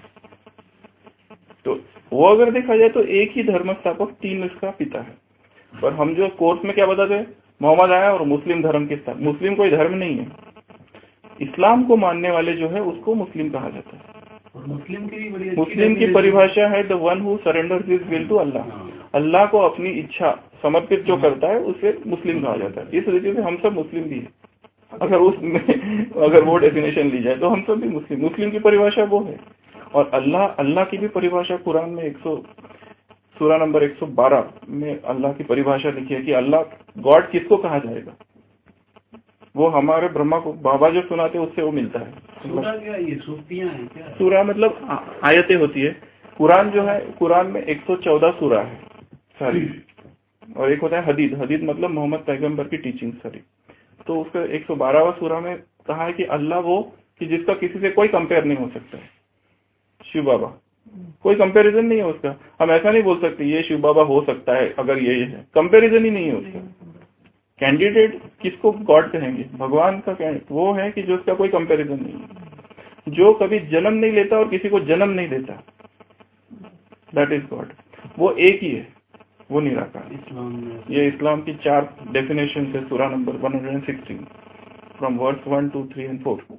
तो वो अगर देखा जाए तो एक ही धर्म स्थापक तीन इसका पिता है। पर हम जो कोर्स में क्या बताते हैं, मोहम्मद आया और मुस्लिम धर्म के स्थापक। मुस्लिम कोई धर्म नहीं है, इस्लाम को मानने वाले जो है उसको मुस्लिम कहा जाता है। और मुस्लिम की भी बड़ी मुस्लिम की परिभाषा है the one who surrenders his will to Allah. Allah को अपनी इच्छा समर्पित जो करता है उसे मुस्लिम कहा जाता है। इस रीति से हम सब मुस्लिम भी है। अगर उसमें अगर वो डेफिनेशन ली जाए तो हम सब भी मुस्लिम। मुस्लिम की परिभाषा वो है। और अल्लाह अल्लाह की भी परिभाषा कुरान में एक सौ सूरा नंबर एक सौ बारह में अल्लाह की परिभाषा लिखी है कि अल्लाह गॉड किसको कहा जाएगा। वो हमारे ब्रह्मा को बाबा जो सुनाते हैं उससे वो मिलता है। सूरा क्या ये सूफियां हैं क्या? सूरा मतलब आयतें होती है। कुरान जो है, कुरान में एक सौ चौदह सूरा है सारी, और एक होता है हदीद। हदीद मतलब मोहम्मद पैगंबर की टीचिंग सारी। तो उसका एक सौ बारहवां सूरा में कहा है कि अल्लाह वो कि जिसका किसी से कोई कंपेयर नहीं हो सकता है। शिव बाबा, कोई कंपैरिजन नहीं है उसका। हम ऐसा नहीं बोल सकते ये शिव बाबा हो सकता है अगर ये है, कंपैरिजन ही नहीं है उसका। कैंडिडेट किसको गॉड कहेंगे? भगवान का वो है कि जो उसका कोई कंपैरिजन नहीं है, जो कभी जन्म नहीं लेता और किसी को जन्म नहीं देता, दैट इज गॉड। वो एक ही है, वो निराकार। इस्लाम में ये इस्लाम की चार डेफिनेशन है सूरा नंबर एक सौ सोलह from verse one two three and four.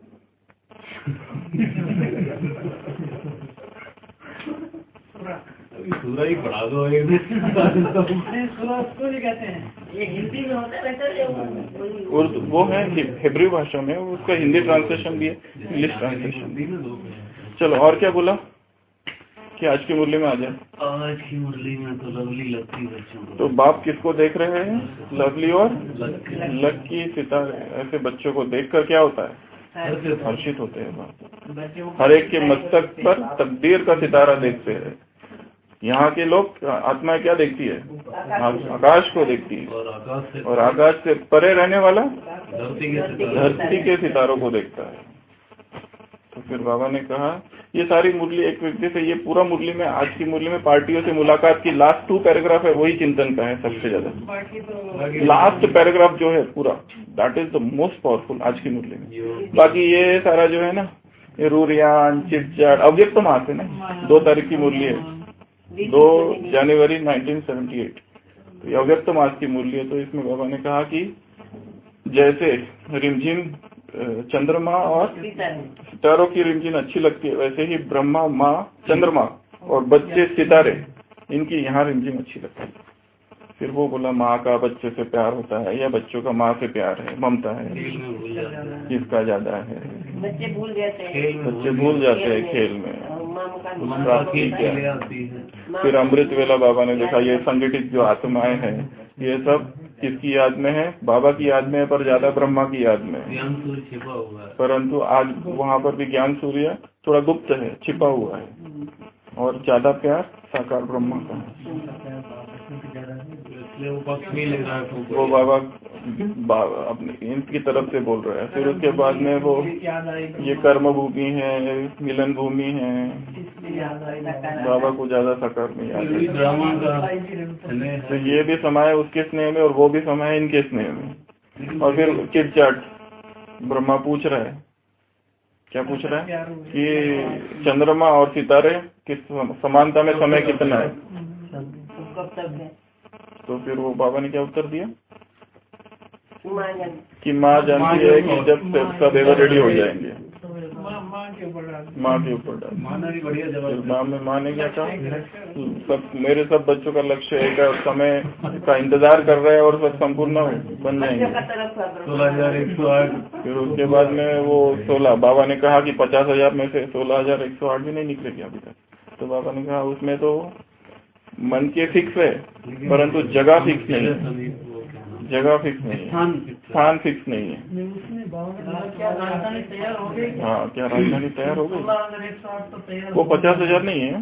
अभी सूरा ही पढ़ा दो। सूरा उसको भी कहते हैं। ये हिंदी में होता है वैसे वो उर्दू वो है हिब्रू भाषा में, उसका हिंदी ट्रांसलेशन भी है, इंग्लिश ट्रांसलेशन भी है। चलो और क्या बोला कि आज की मुरली में आ जाए। आज की मुरली में तो लवली लक्की बच्चों को, तो बाप किसको देख रहे हैं? लवली और लक्की लक्की सितारे। ऐसे बच्चों को देखकर क्या होता है? हर्षित होते हैं बाप। हर एक के मस्तक पर तकदीर का सितारा देखते हैं। यहाँ के लोग आत्मा क्या देखती है? आकाश को देखती है, और आकाश से और आकाश से परे रहने वाला धरती के सितारे। धरती के सितारों को देखता है। तो फिर बाबा ने कहा, ये सारी मुरली एक व्यक्ति से, ये पूरा मुरली में, आज की मुरली में पार्टियों से मुलाकात की लास्ट टू पैराग्राफ है, वही चिंतन का है सबसे ज्यादा। लास्ट पैराग्राफ जो है पूरा, that is the most powerful आज की मुरली में। बाकी ये सारा जो है ना, ये रूरियान चिटचाट अव्यक्त तो मास है ना, दो तारीख की मुरली है, दो जनवरी नाइनटीन सेवेंटी एट, तो ये अव्यक्त मास की मुरली है। तो इसमें बाबा ने कहा कि जैसे रिमझिम चंद्रमा और सितारों की रिमझिम अच्छी लगती है, वैसे ही ब्रह्मा, माँ, चंद्रमा और बच्चे सितारे, इनकी यहाँ रिमझिम अच्छी लगती है। फिर वो बोला माँ का बच्चे से प्यार होता है या बच्चों का माँ से प्यार है, ममता है, किसका ज्यादा है? बच्चे भूल जाते हैं, बच्चे भूल जाते हैं खेल में, उसका क्या। फिर अमृत वेला बाबा ने देखा ये संगठित जो आत्माएं हैं ये सब किसकी याद में है? बाबा की याद में है, पर ज्यादा ब्रह्मा की याद में है। ज्ञान सूर्य छिपा हुआ है, परंतु आज वहाँ पर भी ज्ञान सूर्य थोड़ा गुप्त है, छिपा हुआ है, और ज्यादा प्यार साकार ब्रह्मा का है। इसलिए वो पक्ष नहीं ले रहा है, वो बाबा, बाबा अपने इनकी तरफ से बोल रहा है। फिर उसके बाद में वो ये कर्म भूमि है, मिलन भूमि है, बाबा को ज्यादा साकार नहीं आता। तो ये भी समय उसके स्नेह में और वो भी समय इनके स्नेह में। और फिर चिटचाट ब्रह्मा पूछ रहा है, क्या पूछ रहा है कि चंद्रमा और सितारे किस समानता में समय कितना है? तो फिर वो बाबा ने क्या उत्तर दिया कि माँ जानती है कि जब सब एवर रेडी हो जाएंगे माँ के ऊपर डाल। माँ में माँ ने क्या कहा, सब मेरे सब बच्चों का लक्ष्य एक है, समय का इंतजार कर रहे हैं और सब संपूर्ण बन जाएंगे। सोलह हजार एक सौ आठ। फिर उसके बाद में वो सोलह, बाबा ने कहा कि पचास हजार में से सोलह हजार एक सौ आठ भी नहीं निकलेगी अभी तक। तो बाबा ने कहा उसमें तो मन के फिक्स है, परंतु जगह फिक्स नहीं है, जगह फिक्स नहीं है, स्थान फिक्स नहीं है। हाँ, क्या राजधानी तैयार हो गई? वो पचास हजार नहीं है,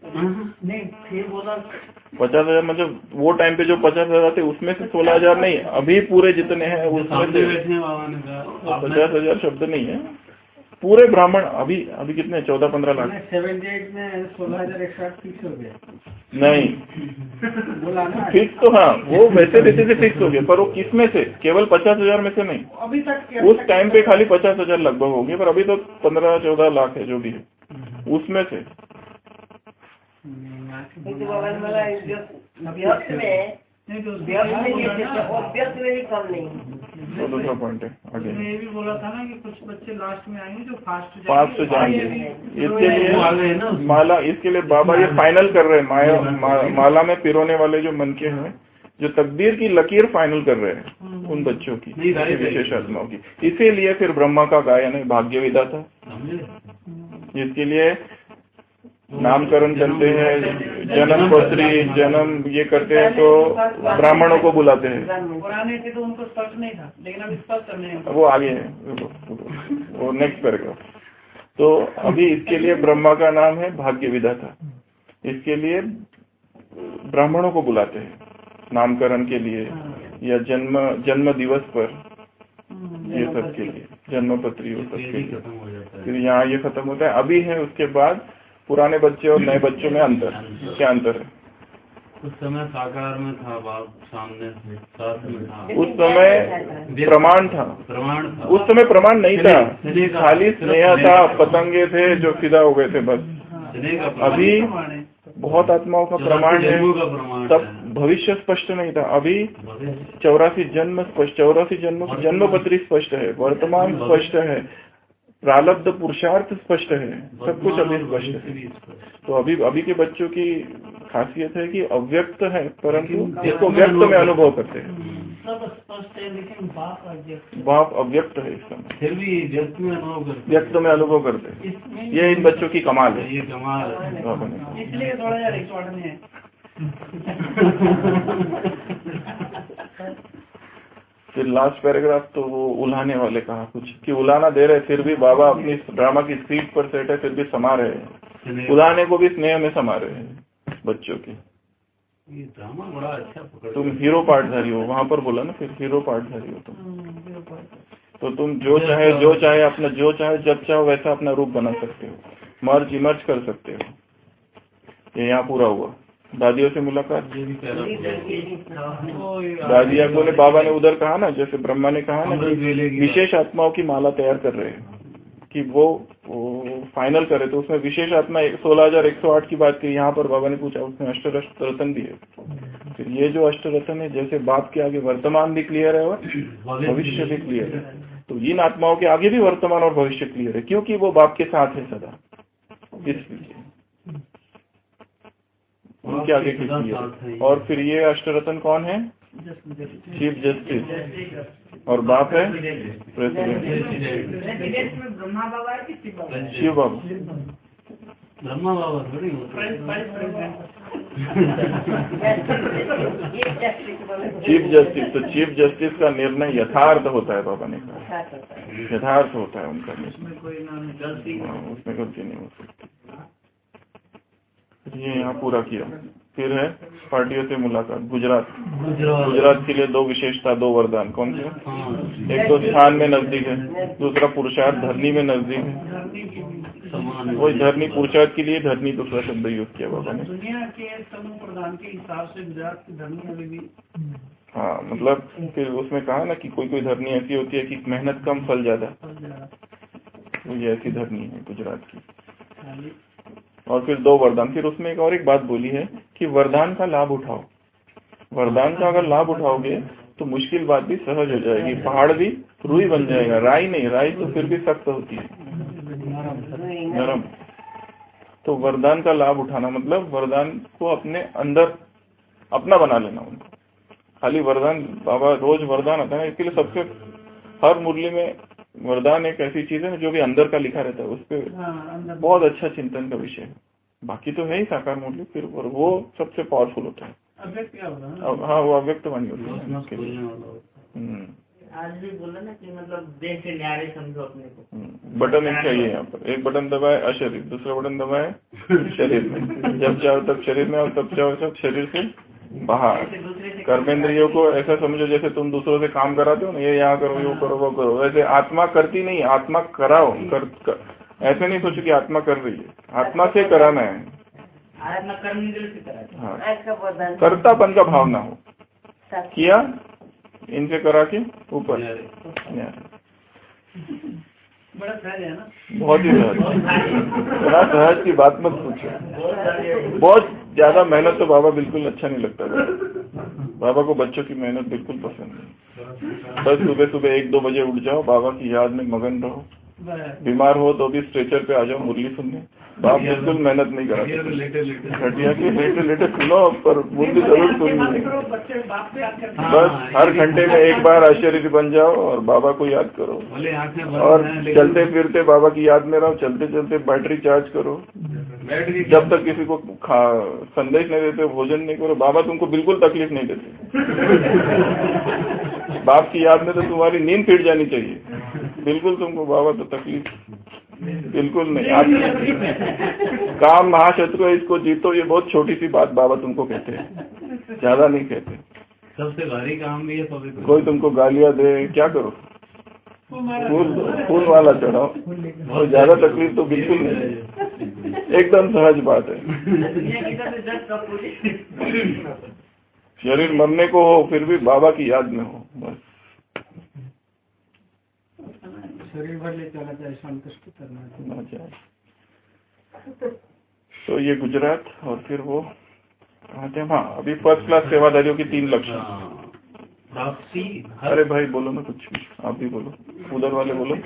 पचास हजार मतलब वो टाइम पे जो पचास हजार थे उसमें से सोलह हजार नहीं, अभी पूरे जितने हैं उसमें से पचास हजार शब्द नहीं है। पूरे ब्राह्मण अभी अभी कितने, चौदह पंद्रह लाख सेवेंटी एट में सोलह हजार एक सौ फिक्स हो गया नहीं बोला ना फिक्स तो, हाँ वो वैसे वैसे से फिक्स हो गया, पर वो किस में से? केवल पचास हजार में से नहीं, अभी तक उस टाइम पे खाली पचास हजार लगभग हो गए, पर अभी तो पंद्रह चौदह लाख है जो भी है उसमें से। तो दूसरा पॉइंट है आगे ये भी बोला था ना कि कुछ बच्चे लास्ट में आएंगे जो फास्ट फास्ट जाएंगे। इसके लिए माला, इसके लिए बाबा ये फाइनल कर रहे हैं, माया मा, माला में पिरोने वाले जो मन के हैं, जो तकदीर की लकीर फाइनल कर रहे हैं उन बच्चों की, विशेष आत्माओं की। इसीलिए फिर ब्रह्मा का गायन है भाग्य विधाता, जिसके लिए नामकरण करते हैं, जन्म पत्री जन्म ये करते हैं, तो ब्राह्मणों को बुलाते हैं। पुराने थे तो उनको स्पष्ट नहीं था, लेकिन अब स्पष्ट करने हैं। वो आगे है, वो नेक्स्ट पैराग्राफ। तो अभी इसके लिए ब्रह्मा का नाम है भाग्य विधाता, इसके लिए ब्राह्मणों को बुलाते हैं नामकरण के लिए या जन्म जन्म दिवस पर, ये सब के लिए जन्म पत्री वो सब के लिए। फिर यहाँ ये खत्म होता है। अभी है उसके बाद पुराने बच्चे और नए बच्चों में अंतर, क्या अंतर है? उस समय साकार में था, बाप सामने से साथ में था, उस समय प्रमाण था, प्रमाण था। उस समय प्रमाण नहीं था, खाली स्नेह था, पतंगे थे जो फिदा हो गए थे बस। अभी बहुत आत्माओं का प्रमाण है, तब भविष्य स्पष्ट नहीं था। अभी चौरासी जन्म स्पष्ट, चौरासी जन्म जन्म पत्री स्पष्ट है, वर्तमान स्पष्ट है, प्रारब्ध पुरुषार्थ स्पष्ट है, सब कुछ अभी स्पष्ट है। तो अभी अभी के बच्चों की खासियत है कि अव्यक्त है, परंतु इसको व्यक्त में अनुभव करते हैं। सब स्पष्ट है लेकिन बाप अव्यक्त, बाप अव्यक्त है इस समय, फिर भी व्यक्त में अनुभव करते, व्यक्त में अनुभव करते हैं। ये इन बच्चों की कमाल है, ये कमाल है, इसलिए थोड़ा यार एक में है। फिर लास्ट पैराग्राफ तो वो उलाने वाले कहा कुछ कि उलाना दे रहे, फिर भी बाबा अपनी ड्रामा की सीट पर सेट है, फिर भी समा रहे हैं, उलाने को भी स्नेह में समा रहे हैं बच्चों की। ये ड्रामा बड़ा अच्छा पकड़, तुम हीरो पार्टधारी हो, वहां पर बोला ना, फिर हीरो पार्टधारी हो तुम। तो तुम जो चाहे जो चाहे अपना जो चाहे जब चाहो वैसा अपना रूप बना सकते हो, मर्ज इमर्ज कर सकते हो। ये यहाँ पूरा हुआ। दादियों से मुलाकात, दादिया बोले बाबा ने उधर कहा ना, जैसे ब्रह्मा ने कहा ना कि विशेष आत्माओं की माला तैयार कर रहे हैं कि वो, वो फाइनल करे, तो उसमें विशेष आत्मा सोलह हजार एक सौ आठ की बात की। यहाँ पर बाबा ने पूछा, उसमें अष्ट रत्न दिए। फिर ये जो अष्ट रत्न है, जैसे बाप के आगे वर्तमान भी क्लियर है और भविष्य भी क्लियर है, तो इन आत्माओं के आगे भी वर्तमान और भविष्य क्लियर है, क्योंकि वो बाप के साथ है सदा, इसलिए उनके आगे क्लियर है। और फिर ये अष्ट रत्न कौन है? चीफ जस्टिस, और बाप है प्रेसिडेंट ब्रह्मा बाबा है कि शिव बाबा? शिव बाबा। ब्रह्मा बाबा थोड़ी चीफ जस्टिस, तो चीफ जस्टिस का निर्णय यथार्थ होता है, बाबा ने कहा यथार्थ होता है उनका निर्णय, उसमें गलती नहीं हो सकती। ये यहाँ पूरा किया। फिर है पार्टियों से मुलाकात, गुजरात। गुजरात के लिए दो विशेषता, दो वरदान, कौन से? एक तो स्थान में नजदीक है, दूसरा पुरुषार्थ धरनी में नजदीक है। वही धरनी, पुरुषार्थ के लिए धरनी दूसरा शब्द यूज किया बाबा ने। दुनिया के समूह प्रधान के हिसाब से गुजरात की धरनी अभी भी, हाँ, मतलब फिर उसमें कहा ना कि कोई कोई धरनी ऐसी होती है कि मेहनत कम फल ज्यादा, तो ये ऐसी धरनी है गुजरात की। और फिर दो वरदान। फिर उसमें एक और एक बात बोली है कि वरदान का लाभ उठाओ। वरदान का अगर लाभ उठाओगे तो मुश्किल बात भी सहज हो जाएगी, पहाड़ भी रुई बन जाएगा, राई नहीं, राई तो फिर भी सख्त होती है, नरम। तो वरदान का लाभ उठाना मतलब वरदान को अपने अंदर अपना बना लेना। उनको खाली वरदान, बाबा रोज वरदान आता है ना, इसके लिए सबसे हर मुरली में वरदान एक ऐसी चीज है जो भी अंदर का लिखा रहता है, उस पर बहुत अच्छा चिंतन का विषय है। बाकी तो है ही साकार मुरली, फिर वो सबसे पावरफुल होता है। अब हाँ, वो अव्यक्त वाणी होती है। आज भी बोला ना कि मतलब देह के न्यारे समझो अपने को। बटन एक चाहिए यहाँ पर, एक बटन दबाए अशरीर, दूसरा बटन दबाए शरीर में, जब चाहो तब शरीर में और तब चाहो तब शरीर से बाहर। कर्मेंद्रियों को ऐसा समझो जैसे तुम दूसरों से काम कराते हो ना, ये यहाँ करो, वो करो, वो करो, वैसे आत्मा करती नहीं, आत्मा कराओ। कर, कर, ऐसे नहीं सोचो कि आत्मा कर रही है, आत्मा से कराना है। हाँ, कर्तापन का भावना हो, किया इनसे करा के ऊपर, बड़ा सहज है ना, बहुत ही सहज। बड़ा सहज की बात मत पूछो। बहुत ज्यादा मेहनत तो बाबा बिल्कुल अच्छा नहीं लगता। बाबा को बच्चों की मेहनत बिल्कुल पसंद नहीं। बस सुबह सुबह एक दो बजे उठ जाओ, बाबा की याद में मगन रहो, बीमार हो तो भी स्ट्रेचर पे आ जाओ मुरली सुनने। बाप बिल्कुल मेहनत नहीं कराते, घटिया की लेटे लेटे सुनो, पर मुरली जरूर सुननी है। बस हर घंटे में एक बार आश्चर्य बन जाओ और बाबा को याद करो, और चलते फिरते बाबा की याद में रहो, चलते चलते बैटरी चार्ज करो। जब तक किसी को खा संदेश नहीं देते, भोजन नहीं करो, बाबा तुमको बिल्कुल तकलीफ नहीं देते। बाप की याद में तो तुम्हारी नींद फिर जानी चाहिए, बिल्कुल तुमको बाबा तो तकलीफ बिल्कुल नहीं। आज काम महाशत्रु है, इसको जीतो, ये बहुत छोटी सी बात बाबा तुमको कहते हैं, ज्यादा नहीं कहते। सबसे भारी काम भी है। कोई तुमको गालियां दे, क्या करो, फूल फूल वाला चढ़ाओ, और ज्यादा तकलीफ तो बिल्कुल नहीं, एकदम सहज बात है। शरीर मरने को हो फिर भी बाबा की याद में हो, बस शरीर भर ले चला जाए, संतुष्ट करना जाए। तो ये गुजरात, और फिर वो कहाँ थे? हाँ, अभी फर्स्ट क्लास सेवादारियों की तीन लक्षण। अरे भाई बोलो ना कुछ भी, आप भी बोलो, उधर वाले बोलो।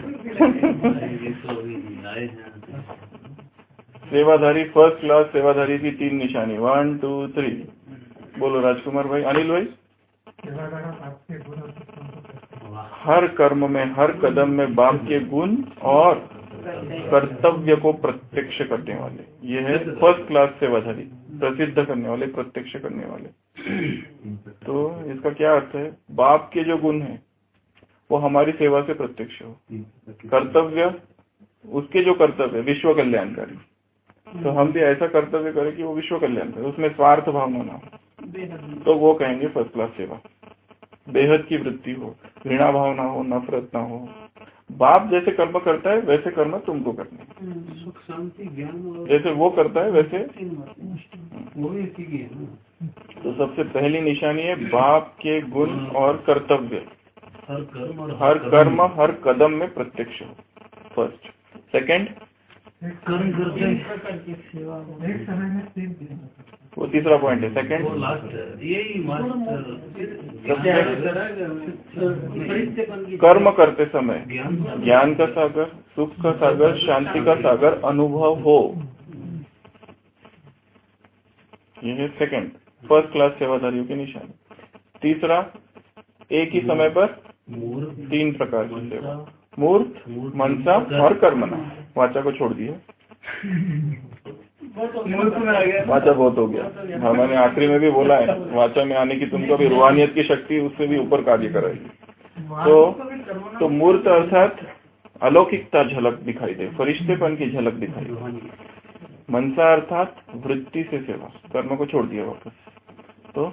सेवाधारी, फर्स्ट क्लास सेवाधारी की तीन निशानी, वन टू थ्री, बोलो राजकुमार भाई, अनिल भाई। हर कर्म में, हर कदम में बाप के गुण और कर्तव्य को प्रत्यक्ष करने वाले, ये है फर्स्ट क्लास सेवाधारी, प्रसिद्ध करने वाले, प्रत्यक्ष करने वाले। तो इसका क्या अर्थ है? बाप के जो गुण हैं वो हमारी सेवा से प्रत्यक्ष हो, कर्तव्य उसके जो कर्तव्य विश्व कल्याणकारी, तो हम भी ऐसा कर्तव्य करें कि वो विश्व कल्याणकारी, उसमें स्वार्थ भावना ना हो, तो वो कहेंगे फर्स्ट क्लास सेवा। बेहद की वृत्ति हो, घृणा भाव ना हो, नफरत ना हो, बाप जैसे कर्म करता है वैसे कर्म तुमको करना है। सुख शांति ज्ञान और जैसे वो करता है वैसे वो भी इसी की है ना। तो सबसे पहली निशानी है बाप के गुण और कर्तव्य हर कर्म और हर कर्म हर कदम में प्रत्यक्ष हो। फर्स्ट। सेकंड, कर्म करते तीन प्रकार की सेवा हो। एक समय में तीन दिन। वो तीसरा पॉइंट है। वो सेकंड, लास्ट है, यही मास्टर कर्म करते समय ज्ञान ज्ञान का सागर, सुख का सागर, शांति का सागर अनुभव हो। ये है सेकंड, फर्स्ट क्लास सेवाधारियों की निशानी। तीसरा, एक ही समय पर तीन प्रकार की सेवा, मूर्त, मनसा और कर्मणा। वाचा को छोड़ दिया, वाचा बहुत हो गया। हमने आखिरी में भी बोला है वाचा में आने की तुमको भी रूहानियत की शक्ति उससे भी ऊपर कार्य कराएगी। तो तो मूर्त अर्थात अलौकिकता झलक दिखाई दे, फरिश्तेपन की झलक दिखाई दे। मनसा अर्थात वृत्ति से सेवा, कर्म को छोड़ दिया वापस। तो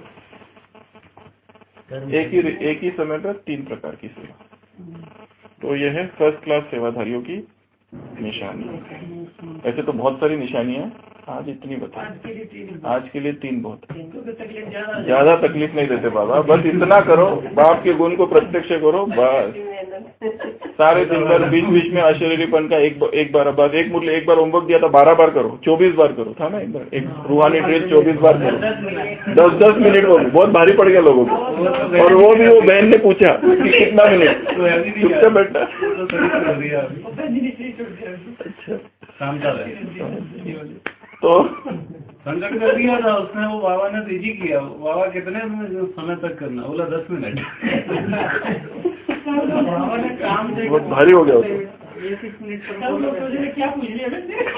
एक ही एक ही समय पर तीन प्रकार की सेवा। तो यह है फर्स्ट क्लास सेवाधारियों की निशानी। ऐसे तो बहुत सारी निशानियां, आज इतनी बता, आज के लिए तीन बहुत है। ज्यादा तकलीफ नहीं देते बाबा, बस इतना करो, बाप के गुण को प्रत्यक्ष करो बस। सारे दिन भर बीच बीच में अशरीरीपन का एक एक बार बाद एक मुरली एक बार होमवर्क दिया था, बारह बार करो, चौबीस बार करो था ना एक बार, एक रूहानी ड्रिल चौबीस बार करो, दस दस मिनट वो बहुत भारी पड़ गया लोगों को। और वो भी वो बहन ने पूछा कि कितना मिनट, चुपचाप बैठा। अच्छा तो संकट कर दिया था उसने, वो बाबा ने तेजी किया। बाबा कितने समय तक करना, बोला दस मिनट। बाबा ने काम बहुत भारी हो गया उसको। क्या पूछ लिया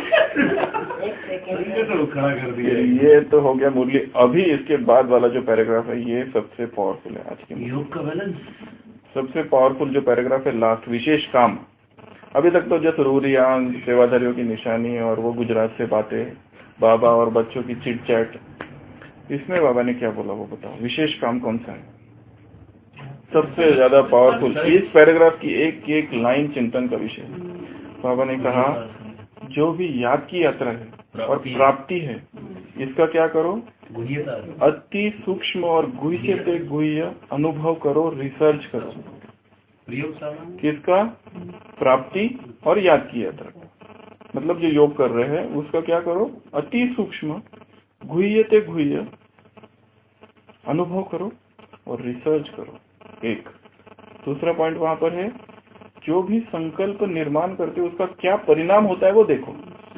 तो खड़ा कर दिया। ये तो हो गया मुरली। अभी इसके बाद वाला जो पैराग्राफ है ये सबसे पावरफुल है आज के योग का बैलेंस। सबसे पावरफुल जो पैराग्राफ है लास्ट, विशेष काम। अभी तक तो जैसे रूरियान, सेवाधारियों की निशानी और वो गुजरात से बातें, बाबा और बच्चों की चिट चैट। इसमें बाबा ने क्या बोला वो बताओ, विशेष काम कौन सा है सबसे ज्यादा पावरफुल। इस पैराग्राफ की एक एक लाइन चिंतन का विषय। बाबा ने कहा जो भी याद की यात्रा है और प्राप्ति है, इसका क्या करो, अति सूक्ष्म और गुह्य से गुह्य अनुभव करो, रिसर्च करो। किसका, प्राप्ति और याद की यात्रा। मतलब जो योग कर रहे हैं उसका क्या करो, अति सूक्ष्म गुह्य से गुह्य अनुभव करो और रिसर्च करो। एक दूसरा पॉइंट वहां पर है, जो भी संकल्प निर्माण करते उसका क्या परिणाम होता है वो देखो।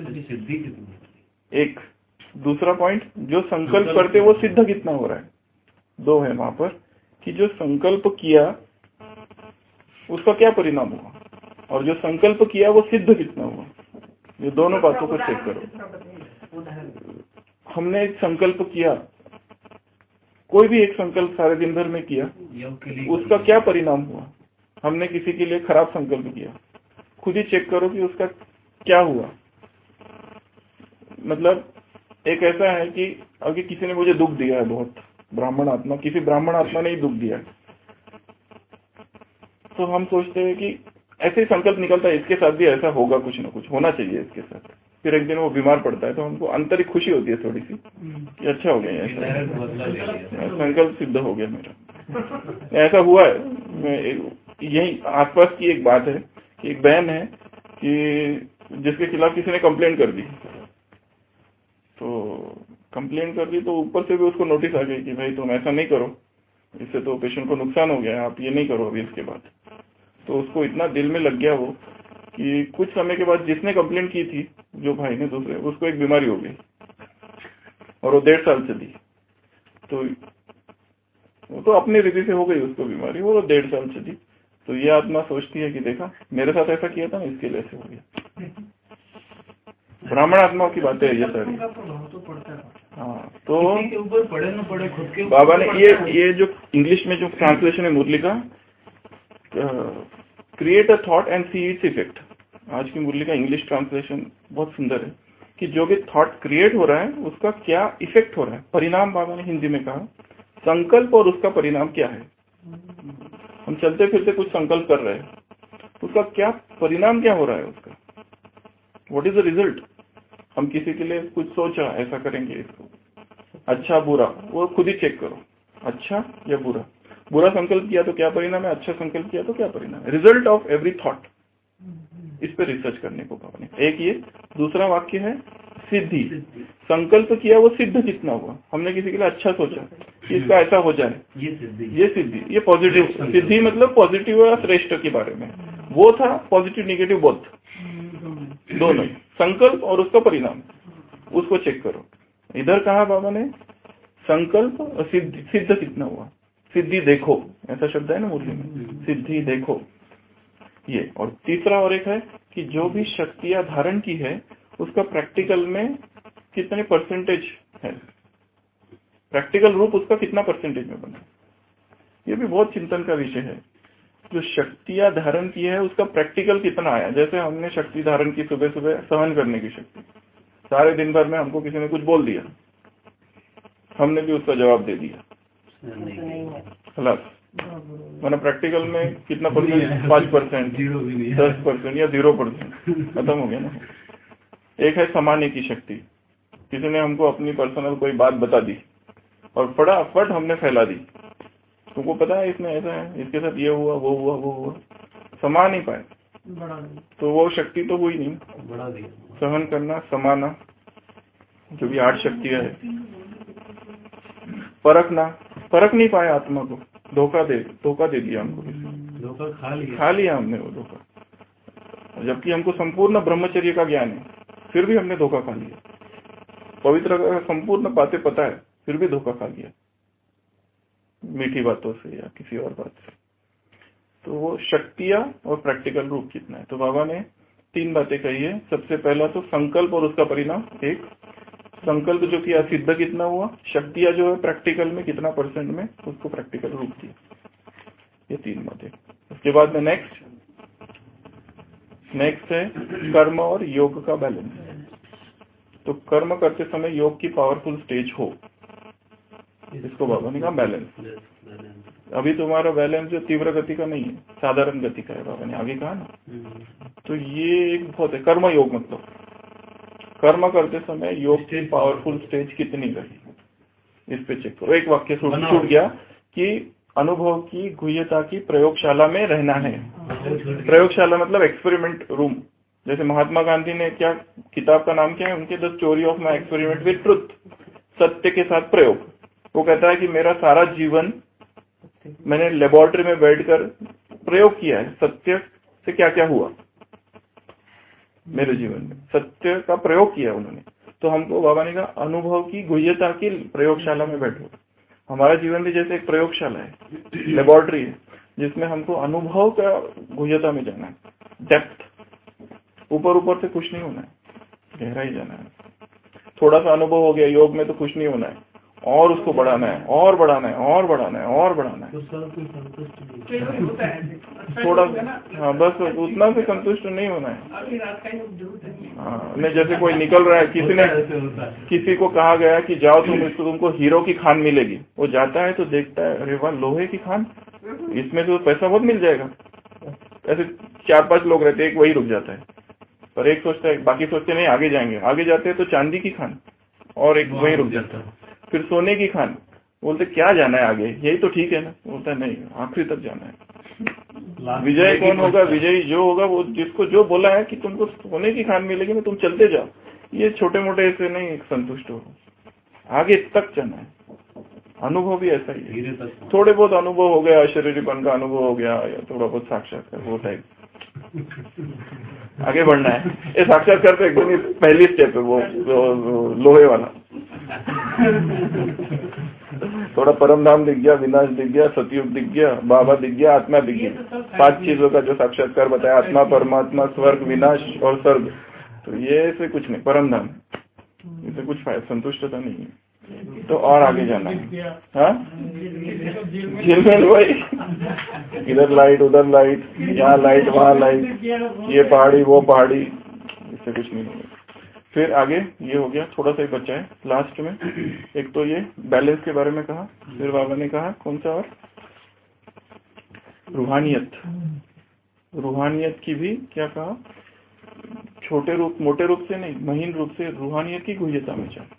एक दूसरा पॉइंट, जो संकल्प करते वो सिद्ध कितना हो रहा है। दो है वहां पर कि जो संकल्प किया उसका क्या परिणाम हुआ, और जो संकल्प किया वो सिद्ध कितना हुआ। ये दोनों बातों को चेक करो। हमने एक संकल्प किया, कोई भी एक संकल्प सारे दिन भर में किया, उसका क्या परिणाम हुआ। हमने किसी के लिए खराब संकल्प किया, खुद ही चेक करो कि उसका क्या हुआ। मतलब एक ऐसा है कि अगर किसी ने मुझे दुख दिया है बहुत, ब्राह्मण आत्मा, किसी ब्राह्मण आत्मा ने ही दुख दिया है, तो हम सोचते हैं कि ऐसे ही संकल्प निकलता है इसके साथ भी ऐसा होगा, कुछ ना कुछ होना चाहिए इसके साथ। फिर एक दिन वो बीमार पड़ता है तो हमको आंतरिक खुशी होती है थोड़ी सी कि अच्छा हो गया, ऐसा संकल्प सिद्ध हो गया मेरा। ऐसा हुआ है, यही आसपास की एक बात है कि एक बहन है कि जिसके खिलाफ किसी ने कंप्लेंट कर दी, तो कंप्लेंट कर दी तो ऊपर से भी उसको नोटिस आ गई कि भाई तुम ऐसा नहीं करो, इससे तो पेशेंट को नुकसान हो गया है, आप ये नहीं करो अभी इसके बाद। तो उसको इतना दिल में लग गया वो कि कुछ समय के बाद जिसने कंप्लेंट की थी, जो भाई ने दूसरे, उसको एक बीमारी हो गई और वो डेढ़ साल चली। तो वो तो अपनी रीति से हो गई उसको बीमारी, वो डेढ़ साल चली। तो ये आत्मा सोचती है कि देखा मेरे साथ ऐसा किया था ना, इसके लिए ऐसे हो गया। ब्राह्मण आत्माओं की बातें है ये सारी। हाँ, तो ऊपर पड़े न पड़े खुद के बाबा ने ये ये जो इंग्लिश में जो ट्रांसलेशन है मुरली का, create a thought and see its effect, आज की मुरली का इंग्लिश ट्रांसलेशन बहुत सुंदर है कि जो भी थॉट क्रिएट हो रहा है उसका क्या इफेक्ट हो रहा है, परिणाम। बाबा ने हिंदी में कहा संकल्प और उसका परिणाम क्या है। हम चलते फिरते कुछ संकल्प कर रहे हैं, उसका क्या परिणाम क्या हो रहा है, उसका व्हाट इज द रिजल्ट। हम किसी के लिए कुछ सोचा ऐसा करेंगे, इसको अच्छा बुरा वो खुद ही चेक करो, अच्छा या बुरा। बुरा संकल्प किया तो क्या परिणाम है, अच्छा संकल्प किया तो क्या परिणाम है। रिजल्ट ऑफ एवरी थॉट, इस पे रिसर्च करने को कहा ने। एक ये दूसरा वाक्य है सिद्धि। संकल्प किया वो सिद्ध कितना हुआ। हमने किसी के लिए अच्छा सोचा कि इसका ऐसा हो जाए, ये सिद्धि, ये सिद्धि, ये पॉजिटिव सिद्धि, मतलब पॉजिटिव और श्रेष्ठ के बारे में। वो था पॉजिटिव निगेटिव बोथ, दोनों ही, संकल्प और उसका परिणाम, उसको चेक करो। इधर कहा बाबा ने संकल्प और सिद्धि, सिद्ध कितना हुआ, सिद्धि देखो, ऐसा शब्द है ना मुरली में, सिद्धि देखो ये। और तीसरा और एक है कि जो भी शक्तियां धारण की है उसका प्रैक्टिकल में कितने परसेंटेज है, प्रैक्टिकल रूप उसका कितना परसेंटेज में बना। ये भी बहुत चिंतन का विषय है। जो शक्तियां धारण की है उसका प्रैक्टिकल कितना आया। जैसे हमने शक्ति धारण की सुबह सुबह सहन करने की शक्ति, सारे दिन भर में हमको किसी ने कुछ बोल दिया, हमने भी उसका जवाब दे दिया, खलास। मैंने प्रैक्टिकल में कितना परसेंट, पांच परसेंट, दस परसेंट या जीरो परसेंट, खत्म हो गया ना। एक है समाने की शक्ति, किसी ने हमको अपनी पर्सनल कोई बात बता दी और फटाफट हमने फैला दी, तुमको पता है इसमें ऐसा है, इसके साथ ये हुआ, वो हुआ, वो हुआ, समा नहीं पाए, तो वो शक्ति तो हुई नहीं। सहन करना, समाना, जो भी आठ शक्तियां है। परखना, परख नहीं पाया आत्मा को, धोखा दे धोखा दे दिया हमको, धोखा खा लिया खा लिया हमने वो धोखा, जबकि हमको संपूर्ण ब्रह्मचर्य का ज्ञान है, फिर भी हमने धोखा खा लिया। पवित्र का संपूर्ण बातें पता है, फिर भी धोखा खा लिया मीठी बातों से या किसी और बात से। तो वो शक्तियां और प्रैक्टिकल रूप कितना है। तो बाबा ने तीन बातें कही है। सबसे पहला तो संकल्प और उसका परिणाम, एक संकल्प जो किया सिद्ध कितना हुआ, शक्तियां जो है प्रैक्टिकल में कितना परसेंट में उसको प्रैक्टिकल रूप दिया, ये तीन बातें। उसके बाद में नेक्स्ट नेक्स्ट है कर्म और योग का बैलेंस। तो कर्म करते समय योग की पावरफुल स्टेज हो, इसको बाबा ने कहा बैलेंस। अभी तुम्हारा बैलेंस जो तीव्र गति का नहीं है, साधारण गति का है, बाबा ने आगे कहा ना। तो ये एक बहुत है कर्म योग, मतलब कर्म करते समय योग की पावरफुल स्टेज कितनी रही, इस पे चेक करो। एक वाक्य छूट गया कि अनुभव की गुह्यता की प्रयोगशाला में रहना है। प्रयोगशाला मतलब एक्सपेरिमेंट रूम। जैसे महात्मा गांधी ने क्या, किताब का नाम क्या है उनके, the story of my experiment with truth, सत्य के साथ प्रयोग। वो कहता है कि मेरा सारा जीवन मैंने लेबोरेटरी में बैठकर प्रयोग किया है, सत्य से क्या क्या हुआ मेरे जीवन में, सत्य का प्रयोग किया उन्होंने। तो हमको बाबा ने कहा अनुभव की गुह्यता की प्रयोगशाला में बैठो। हमारा जीवन भी जैसे एक प्रयोगशाला है, लेबोरेटरी है, जिसमें हमको अनुभव का गुह्यता में जाना है, डेप्थ, ऊपर ऊपर से कुछ नहीं होना है, गहराई जाना है। थोड़ा सा अनुभव हो गया योग में तो कुछ नहीं होना है, और उसको बढ़ाना है, और बढ़ाना है, और बढ़ाना है, और बढ़ाना है। थोड़ा हाँ बस उतना से संतुष्ट नहीं होना है। हाँ नहीं, जैसे कोई निकल रहा है, किसी ने किसी को कहा गया कि जाओ तुम, इसको तुमको हीरो की खान मिलेगी। वो जाता है तो देखता है, अरे वाह लोहे की खान, इसमें तो पैसा बहुत मिल जाएगा। ऐसे चार पांच लोग रहते हैं, एक वही रुक जाता है, पर एक सोचता है, बाकी सोचते नहीं आगे जाएंगे। आगे जाते हैं तो चांदी की खान, और एक वही रुक जाता है। फिर सोने की खान, बोलते क्या जाना है आगे, यही तो ठीक है ना। बोलता है नहीं, आखिरी तक जाना है। विजय कौन होगा, विजयी जो होगा वो जिसको जो बोला है कि तुमको सोने की खान मिलेगी ना, तुम चलते जाओ। ये छोटे मोटे से नहीं संतुष्ट हो, आगे तक जाना है। अनुभव भी ऐसा ही है, थोड़े बहुत अनुभव हो गया, शरीरपन का अनुभव हो गया, या थोड़ा बहुत साक्षात्कार, वो टाइप आगे बढ़ना है। ये साक्षात्कार तो एकदम ही पहली स्टेप है, वो, वो लोहे वाला। थोड़ा परम धाम दिख गया, विनाश दिख गया, सतयुग दिख गया, बाबा दिख गया, आत्मा दिख गया। पांच चीजों का जो साक्षात्कार बताया, आत्मा, परमात्मा, स्वर्ग, विनाश और सर्ग। तो ये से कुछ नहीं, परम धाम, इससे कुछ संतुष्टता नहीं है। तो और आगे जाना है। हाँ झिलमिल वही, इधर लाइट उधर लाइट, यहाँ लाइट वहाँ लाइट, ये पहाड़ी वो पहाड़ी, इससे कुछ नहीं होगा। फिर आगे ये हो गया, थोड़ा सा ही बचा है लास्ट में। एक तो ये बैलेंस के बारे में कहा, फिर बाबा ने कहा कौन सा, और रूहानियत, रूहानियत की भी क्या कहा, छोटे रूप मोटे रूप से नहीं, महीन रूप से रूहानियत की गुह्यता में जाओ।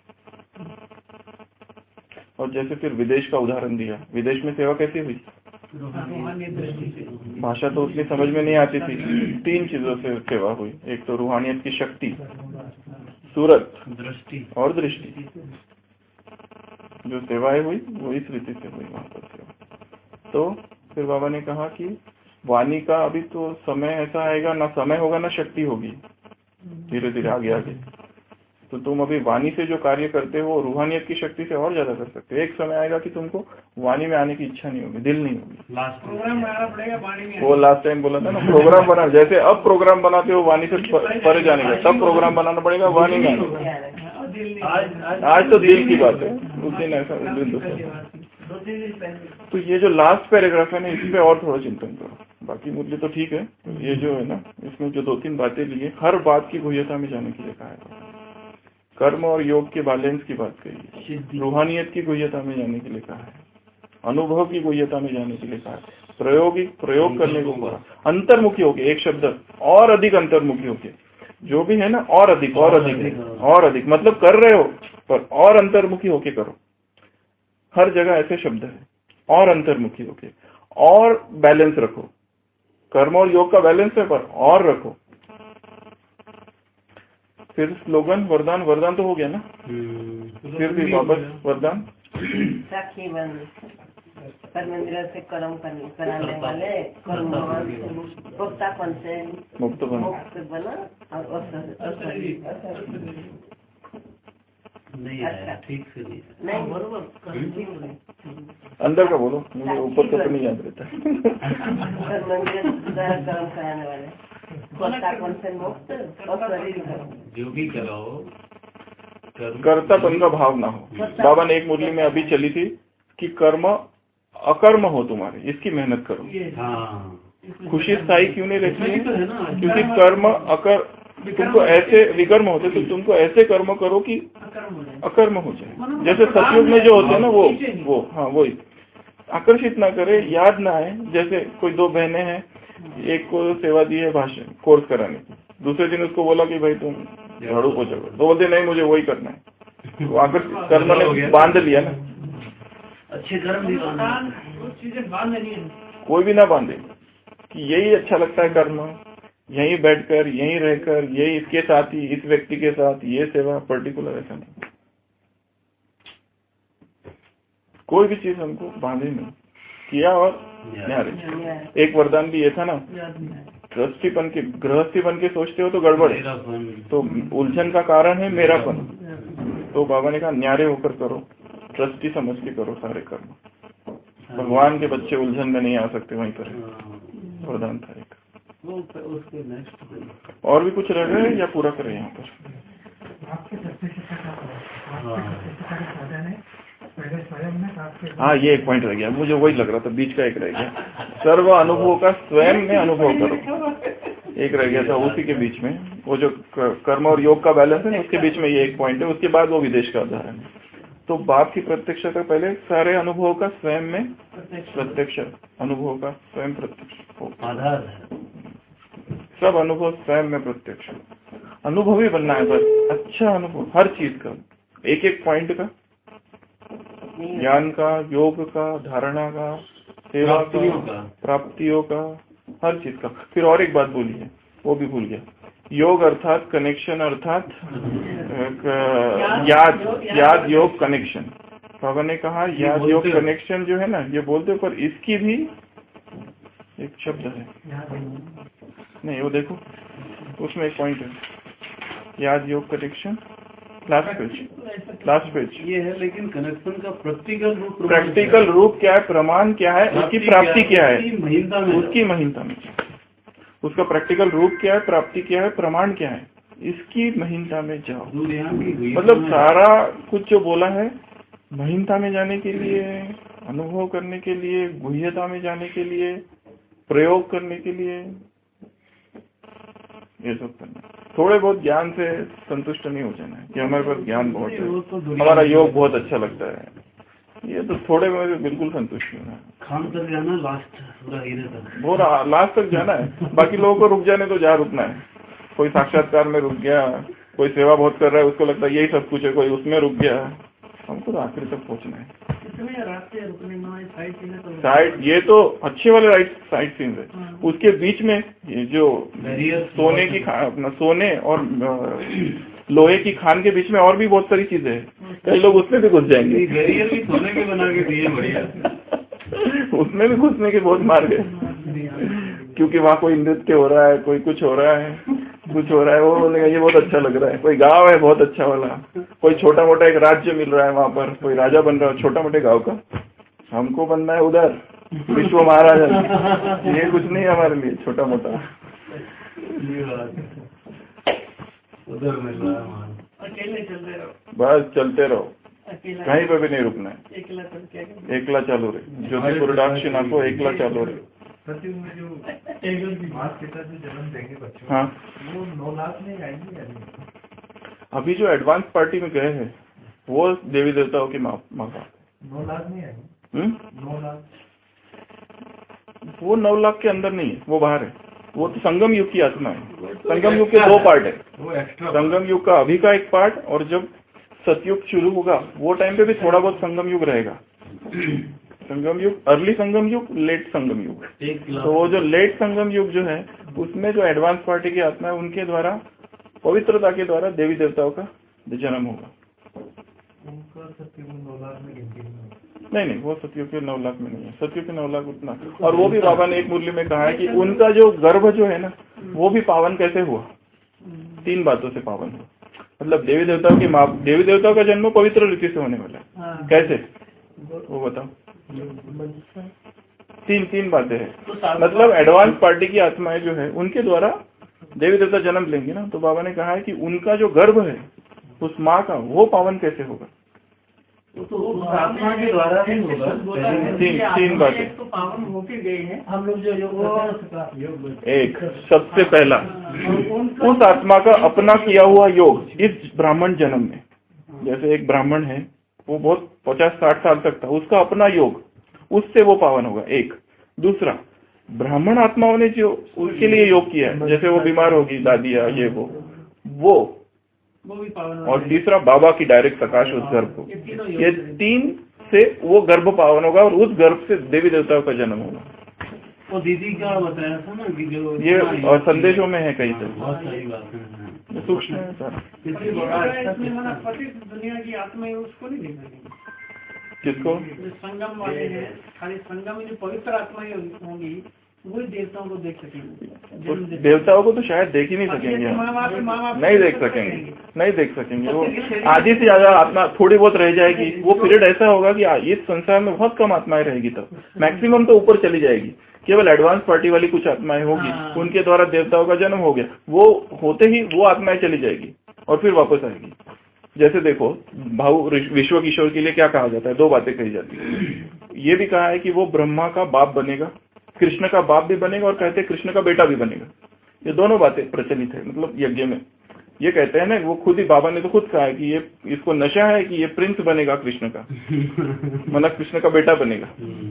और जैसे फिर विदेश का उदाहरण दिया, विदेश में सेवा कैसे हुई? भाषा तो उतनी समझ में नहीं आती थी, तीन चीजों से सेवा हुई। एक तो रूहानियत की शक्ति, सूरत, दृष्टि और दृष्टि। जो सेवाएं हुई वो इस रीति से हुई वहां पर सेवा। तो फिर बाबा ने कहा कि वाणी का अभी तो समय ऐसा आएगा, ना समय होगा ना शक्ति होगी, धीरे धीरे आगे आगे। तो तुम अभी वाणी से जो कार्य करते हो रूहानियत की शक्ति से और ज्यादा कर सकते हो। एक समय आएगा कि तुमको वाणी में आने की इच्छा नहीं होगी, दिल नहीं होगी। प्रोग्राम बनाना पड़ेगा वाणी में। वो लास्ट टाइम बोला था ना, प्रोग्राम बना, जैसे अब प्रोग्राम बनाते हो वाणी से परे जाने का, तब प्रोग्राम बनाना पड़ेगा वाणी में आने। आज तो दिल की बात है, उस दिन ऐसा तो ये जो लास्ट पैराग्राफ है ना, इस पे और थोड़ा चिंतन करो। बाकी मूल्य तो ठीक है, ये जो है ना, इसमें जो दो तीन बातें ली है, हर बात की गुह्यता में जाने के लिए कहा है। कर्म और योग के बैलेंस की बात कही, रूहानियत की गुह्यता में जाने के लिए कहा है, अनुभव की गुह्यता में जाने के लिए कहा है, प्रयोगिक प्रयोग करने को कहा, अंतर्मुखी होके, एक शब्द और अधिक अंतर्मुखी होके, जो भी है ना, और अधिक और अधिक और अधिक, मतलब कर रहे हो पर और अंतर्मुखी होके करो। हर जगह ऐसे शब्द है, और अंतर्मुखी होके, और बैलेंस रखो। कर्म और योग का बैलेंस है पर और रखो। फिर स्लोगन वरदान, वरदान तो हो गया ना, फिर भी वापस वरदान, साक्षी बन, पर मंदिर से कर्म करने कराने वाले कर्म मुक्तापन से मुक्त बना बना और नहीं आया, ठीक से नहीं नहीं बरोबर अंदर का बोलो, मुझे ऊपर का तो नहीं याद रहता। मंदिर कर्म कराने वाले से मुक्त और शरीर जो भी करो कर्तापन का भाव ना हो। बाबा ने एक मुरली में अभी चली थी कि कर्म अकर्म हो तुम्हारे, इसकी मेहनत करो। हाँ, खुशी स्थायी क्यों नहीं रहती है? क्योंकि कर्म अकर तुमको ऐसे विकर्म होते, तो तुमको ऐसे कर्म करो कि अकर्म हो जाए। जैसे सतयुग में जो होते हैं ना, वो वो हाँ वही आकर्षित ना करे, याद ना आए। जैसे कोई दो बहनें हैं, एक को सेवा दी है भाषण कोर्स कराने की, दूसरे दिन उसको बोला कि भाई तुम झाड़ू पोछा करो, तो बोलते नहीं मुझे वही करना है। तो आकर्षित कर्म ने बांध लिया ना। अच्छे कर्म भी चीजें बांध नहीं है, कोई भी ना बांधे कि यही अच्छा लगता है कर्म, यहीं बैठकर, यहीं रहकर, यही इसके साथ ही, इस व्यक्ति के साथ ये सेवा पर्टिकुलर, ऐसा नहीं। कोई भी चीज हमको बांधे नहीं, किया और न्यारे। एक वरदान भी ये था ना, गृहस्थीपन के गृहस्थीपन के सोचते हो तो गड़बड़ है, तो उलझन का कारण है मेरापन। तो बाबा ने कहा न्यारे होकर करो, ट्रस्टी समझ के करो सारे कर्म। भगवान के बच्चे उलझन में नहीं आ सकते, वहीं पर वरदान था एक। और भी कुछ रह गए या पूरा करें यहाँ पर? हाँ, ये एक पॉइंट रह गया, मुझे वही लग रहा था, बीच का एक रह गया। सर्व अनुभव का स्वयं में अनुभव करो, एक रह गया था उसी के बीच में। वो जो कर्म और योग का बैलेंस है ना, उसके बीच में ये एक पॉइंट है। उसके बाद वो विदेश का उदाहरण है। तो बाप की प्रत्यक्षता पहले सारे अनुभव का स्वयं में प्रत्यक्ष, अनुभव का स्वयं प्रत्यक्ष आधार है। सब अनुभव स्वयं में प्रत्यक्ष, अनुभवी बनना है बस। अच्छा अनुभव हर चीज का, एक एक पॉइंट का, ज्ञान का, योग का, धारणा का, सेवा का, प्राप्तियों का, हर चीज का। फिर और एक बात बोली है, वो भी भूल गया। योग अर्थात कनेक्शन, अर्थात याद याद योग कनेक्शन। बाबा ने कहा याद योग कनेक्शन जो है ना, ये बोलते, पर इसकी भी एक शब्द है नहीं, वो देखो उसमें एक पॉइंट है, याद योग connection, last page last page ये है। लेकिन कनेक्शन का प्रैक्टिकल रूप, प्रैक्टिकल रूप क्या है, प्रमाण क्या है, उसकी प्राप्ति क्या है, उसकी महीनता में, उसका प्रैक्टिकल रूप क्या है, प्राप्ति क्या है, प्रमाण क्या है, इसकी महीनता में जाओ। मतलब सारा कुछ जो बोला है, महीनता में जाने के लिए, अनुभव करने के लिए, गुह्यता में जाने के लिए, प्रयोग करने के लिए, ये सब करना। थोड़े बहुत ज्ञान से संतुष्ट नहीं हो जाना है कि हमारे पास ज्ञान बहुत है, हमारा योग बहुत अच्छा लगता है, ये तो थोड़े में बिल्कुल संतुष्ट होना है। खान कर जाना लास्ट पूरा हीरे तक वो लास्ट तक जाना है। बाकी लोगों को रुक जाने तो जहाँ रुकना है। कोई साक्षात्कार में रुक गया, कोई सेवा बहुत कर रहा है, उसको लगता है यही सब कुछ है, कोई उसमें रुक गया। हमको तो आखिर तक पहुंचना है। इतने रास्ते रुकने में साइड सीन तो साइड ये तो अच्छे वाले राइट साइड सीन है। उसके बीच में ये जो सोने की खा- अपना सोने और अ, लोहे की खान के बीच में और भी बहुत सारी चीजें हैं। कई लोग उसमें भी घुस जाएंगे। बैरियर भी सोने के बना के दिए बढ़िया। उसमें भी घुसने के बहुत मार्ग है, क्योंकि वहाँ कोई नृत्य हो रहा है, कोई कुछ हो रहा है, कुछ हो रहा है, वो बोलेगा ये बहुत अच्छा लग रहा है। कोई गांव है बहुत अच्छा वाला, कोई छोटा मोटा एक राज्य मिल रहा है वहाँ पर, कोई राजा बन रहा है छोटा मोटे गांव का। हमको बनना है उधर विश्व महाराजा। ये कुछ नहीं है हमारे लिए छोटा मोटा। ये बात है। उधर मिल रहा है वहाँ। अकेले चलते रहो, बस चलते रहो, अकेला कहीं पे भी नहीं रुकना है। अकेला चल क्या करें? एकला चालू रहे, ज्योति प्रोडक्शन नाको एकला चालू रहे। सचिव में जो माता पिता जो जन्म देंगे बच्चों हाँ, वो नौ लाख में आएंगे या नहीं? अभी जो एडवांस पार्टी में गए हैं वो देवी देवताओं की माँ माँ बाप। नौ लाख में आएंगे? हम्म नौ लाख वो नौ लाख के अंदर नहीं है, वो बाहर है। वो तो संगम युग की आत्मा है। संगम युग के दो पार्ट है। वो एक्स्ट्रा संगम युग का अभी का एक पार्ट, और जब सतयुग शुरू होगा वो टाइम पे भी थोड़ा बहुत संगम युग रहेगा। संगम युग, अर्ली संगम युग, लेट संगम युग। एक तो वो जो लेट संगम युग जो है उसमें जो एडवांस पार्टी की आत्मा है उनके द्वारा, पवित्रता के द्वारा देवी देवताओं का जन्म होगा। उनका सत्य वो नौ लाख में गिनती नहीं होगी। नहीं नहीं, वो सतयुग के नौ लाख में नहीं है। सतयुग के नौ लाख उतना, और वो भी बाबा ने एक मुरली में कहा है कि उनका जो गर्भ जो है ना वो भी पावन कैसे हुआ, तीन बातों से पावन हुआ। मतलब देवी देवताओं की माँ, देवी देवताओं का जन्म पवित्र रीति से होने वाला है। हाँ। कैसे वो बताओ। तीन तीन बातें हैं। तो सात- मतलब एडवांस पार्टी की आत्माएं जो है उनके द्वारा देवी देवता जन्म लेंगे ना, तो बाबा ने कहा है कि उनका जो गर्भ है उस माँ का वो पावन कैसे होगा। वो तो उस आत्मा के द्वारा ही होगा। बोला है तीन- कि तीन आत्मा बातें। एक तो पावन होके गए हैं हम लोग जो योग करते हैं उसका। एक सबसे पहला और उनका उस आत्मा का अपना किया हुआ योग इस ब्राह्मण जन्म में, जैसे एक ब्राह्मण है वो बहुत पचास साठ साल तक था, उसका अपना योग, उससे वो पावन होगा। एक दूसरा, ब्राह्मण आत्माओं ने जो उसके लिए योग किया है, जैसे वो बीमार होगी दादिया ये वो वो वो भी पावन हो और गए। तीसरा बाबा की डायरेक्ट प्रकाश उस गर्भ को, ये तीनों योग ये हैं। तीन से वो गर्भ पावन होगा और उस गर्भ से देवी देवताओं का जन्म होगा। वो दीदी का बताया था ना कि जो ये और संदेशों में है कहीं से, बहुत सही बात है। सूक्ष्म है सारा। इसलिए बड़ा अच्छा इसमें मना पतित दुनिया की आत्मा है उसको नहीं देखा। किसको? जो संगम वाले हैं, खाली संगम में जो पवित्र आत्माएं होंगी वही देवताओं को देख सकेंगे। तो जन्म दे- देवताओं को तो शायद देख ही नहीं अब सकेंगे जैसे हम। माँ बाप है, माँ बाप नहीं को देख तो सकेंगे, करेंगे। नहीं देख सकेंगे। वो आधी से ज्यादा आत्मा थोड़ी बहुत रह जाएगी। वो पीरियड ऐसा होगा कि इस संसार में बहुत कम आत्माएं रहेगी, तब मैक्सिमम तो ऊपर चली जाएगी। केवल एडवांस पार्टी वाली कुछ आत्माएं होगी, हाँ। उनके द्वारा देवताओं का जन्म हो गया, वो होते ही वो आत्माएं चली जाएगी और फिर वापस आएगी। जैसे देखो भाऊ विश्व किशोर के लिए क्या कहा जाता है, दो बातें कही जाती है। ये भी कहा है कि वो ब्रह्मा का बाप बनेगा, कृष्ण का बाप भी बनेगा, और कहते हैं कृष्ण का बेटा भी बनेगा। ये दोनों बातें प्रचलित है, मतलब यज्ञ में ये कहते हैं ना, वो खुद ही बाबा ने तो खुद कहा है कि ये इसको नशा है कि ये प्रिंस बनेगा कृष्ण का, मतलब कृष्ण का बेटा बनेगा।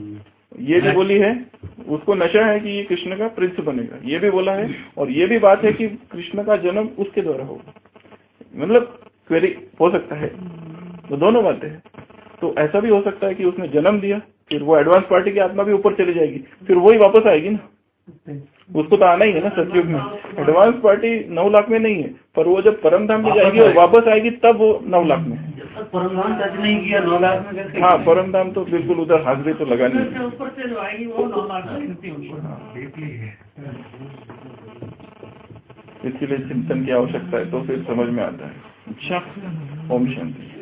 ये भी बोली है, उसको नशा है कि ये कृष्ण का प्रिंस बनेगा, ये भी बोला है। और ये भी बात है कि कृष्ण का जन्म उसके द्वारा होगा, मतलब क्वेरी हो सकता है। तो दोनों बातें हैं। तो ऐसा भी हो सकता है कि उसने जन्म दिया, फिर वो एडवांस पार्टी की आत्मा भी ऊपर चली जाएगी, फिर वही वापस आएगी ना, उसको तो आना ही है ना सतयुग में। एडवांस पार्टी नौ लाख में नहीं है, पर वो जब परम धाम में जाएगी और वापस आएगी तब वो नौ लाख में है। जब तक परमधाम टच नहीं किया नौ लाख में कैसे? हाँ, परम धाम तो बिल्कुल उधर हाजिरी तो लगानी ऊपर से है। ऊपर से जो आएगी वो नौ लाख में गिनती होगी। डीपली है। इसके लिए चिंतन की आवश्यकता है, तो फिर समझ में आता है। अच्छा, ओम शांति।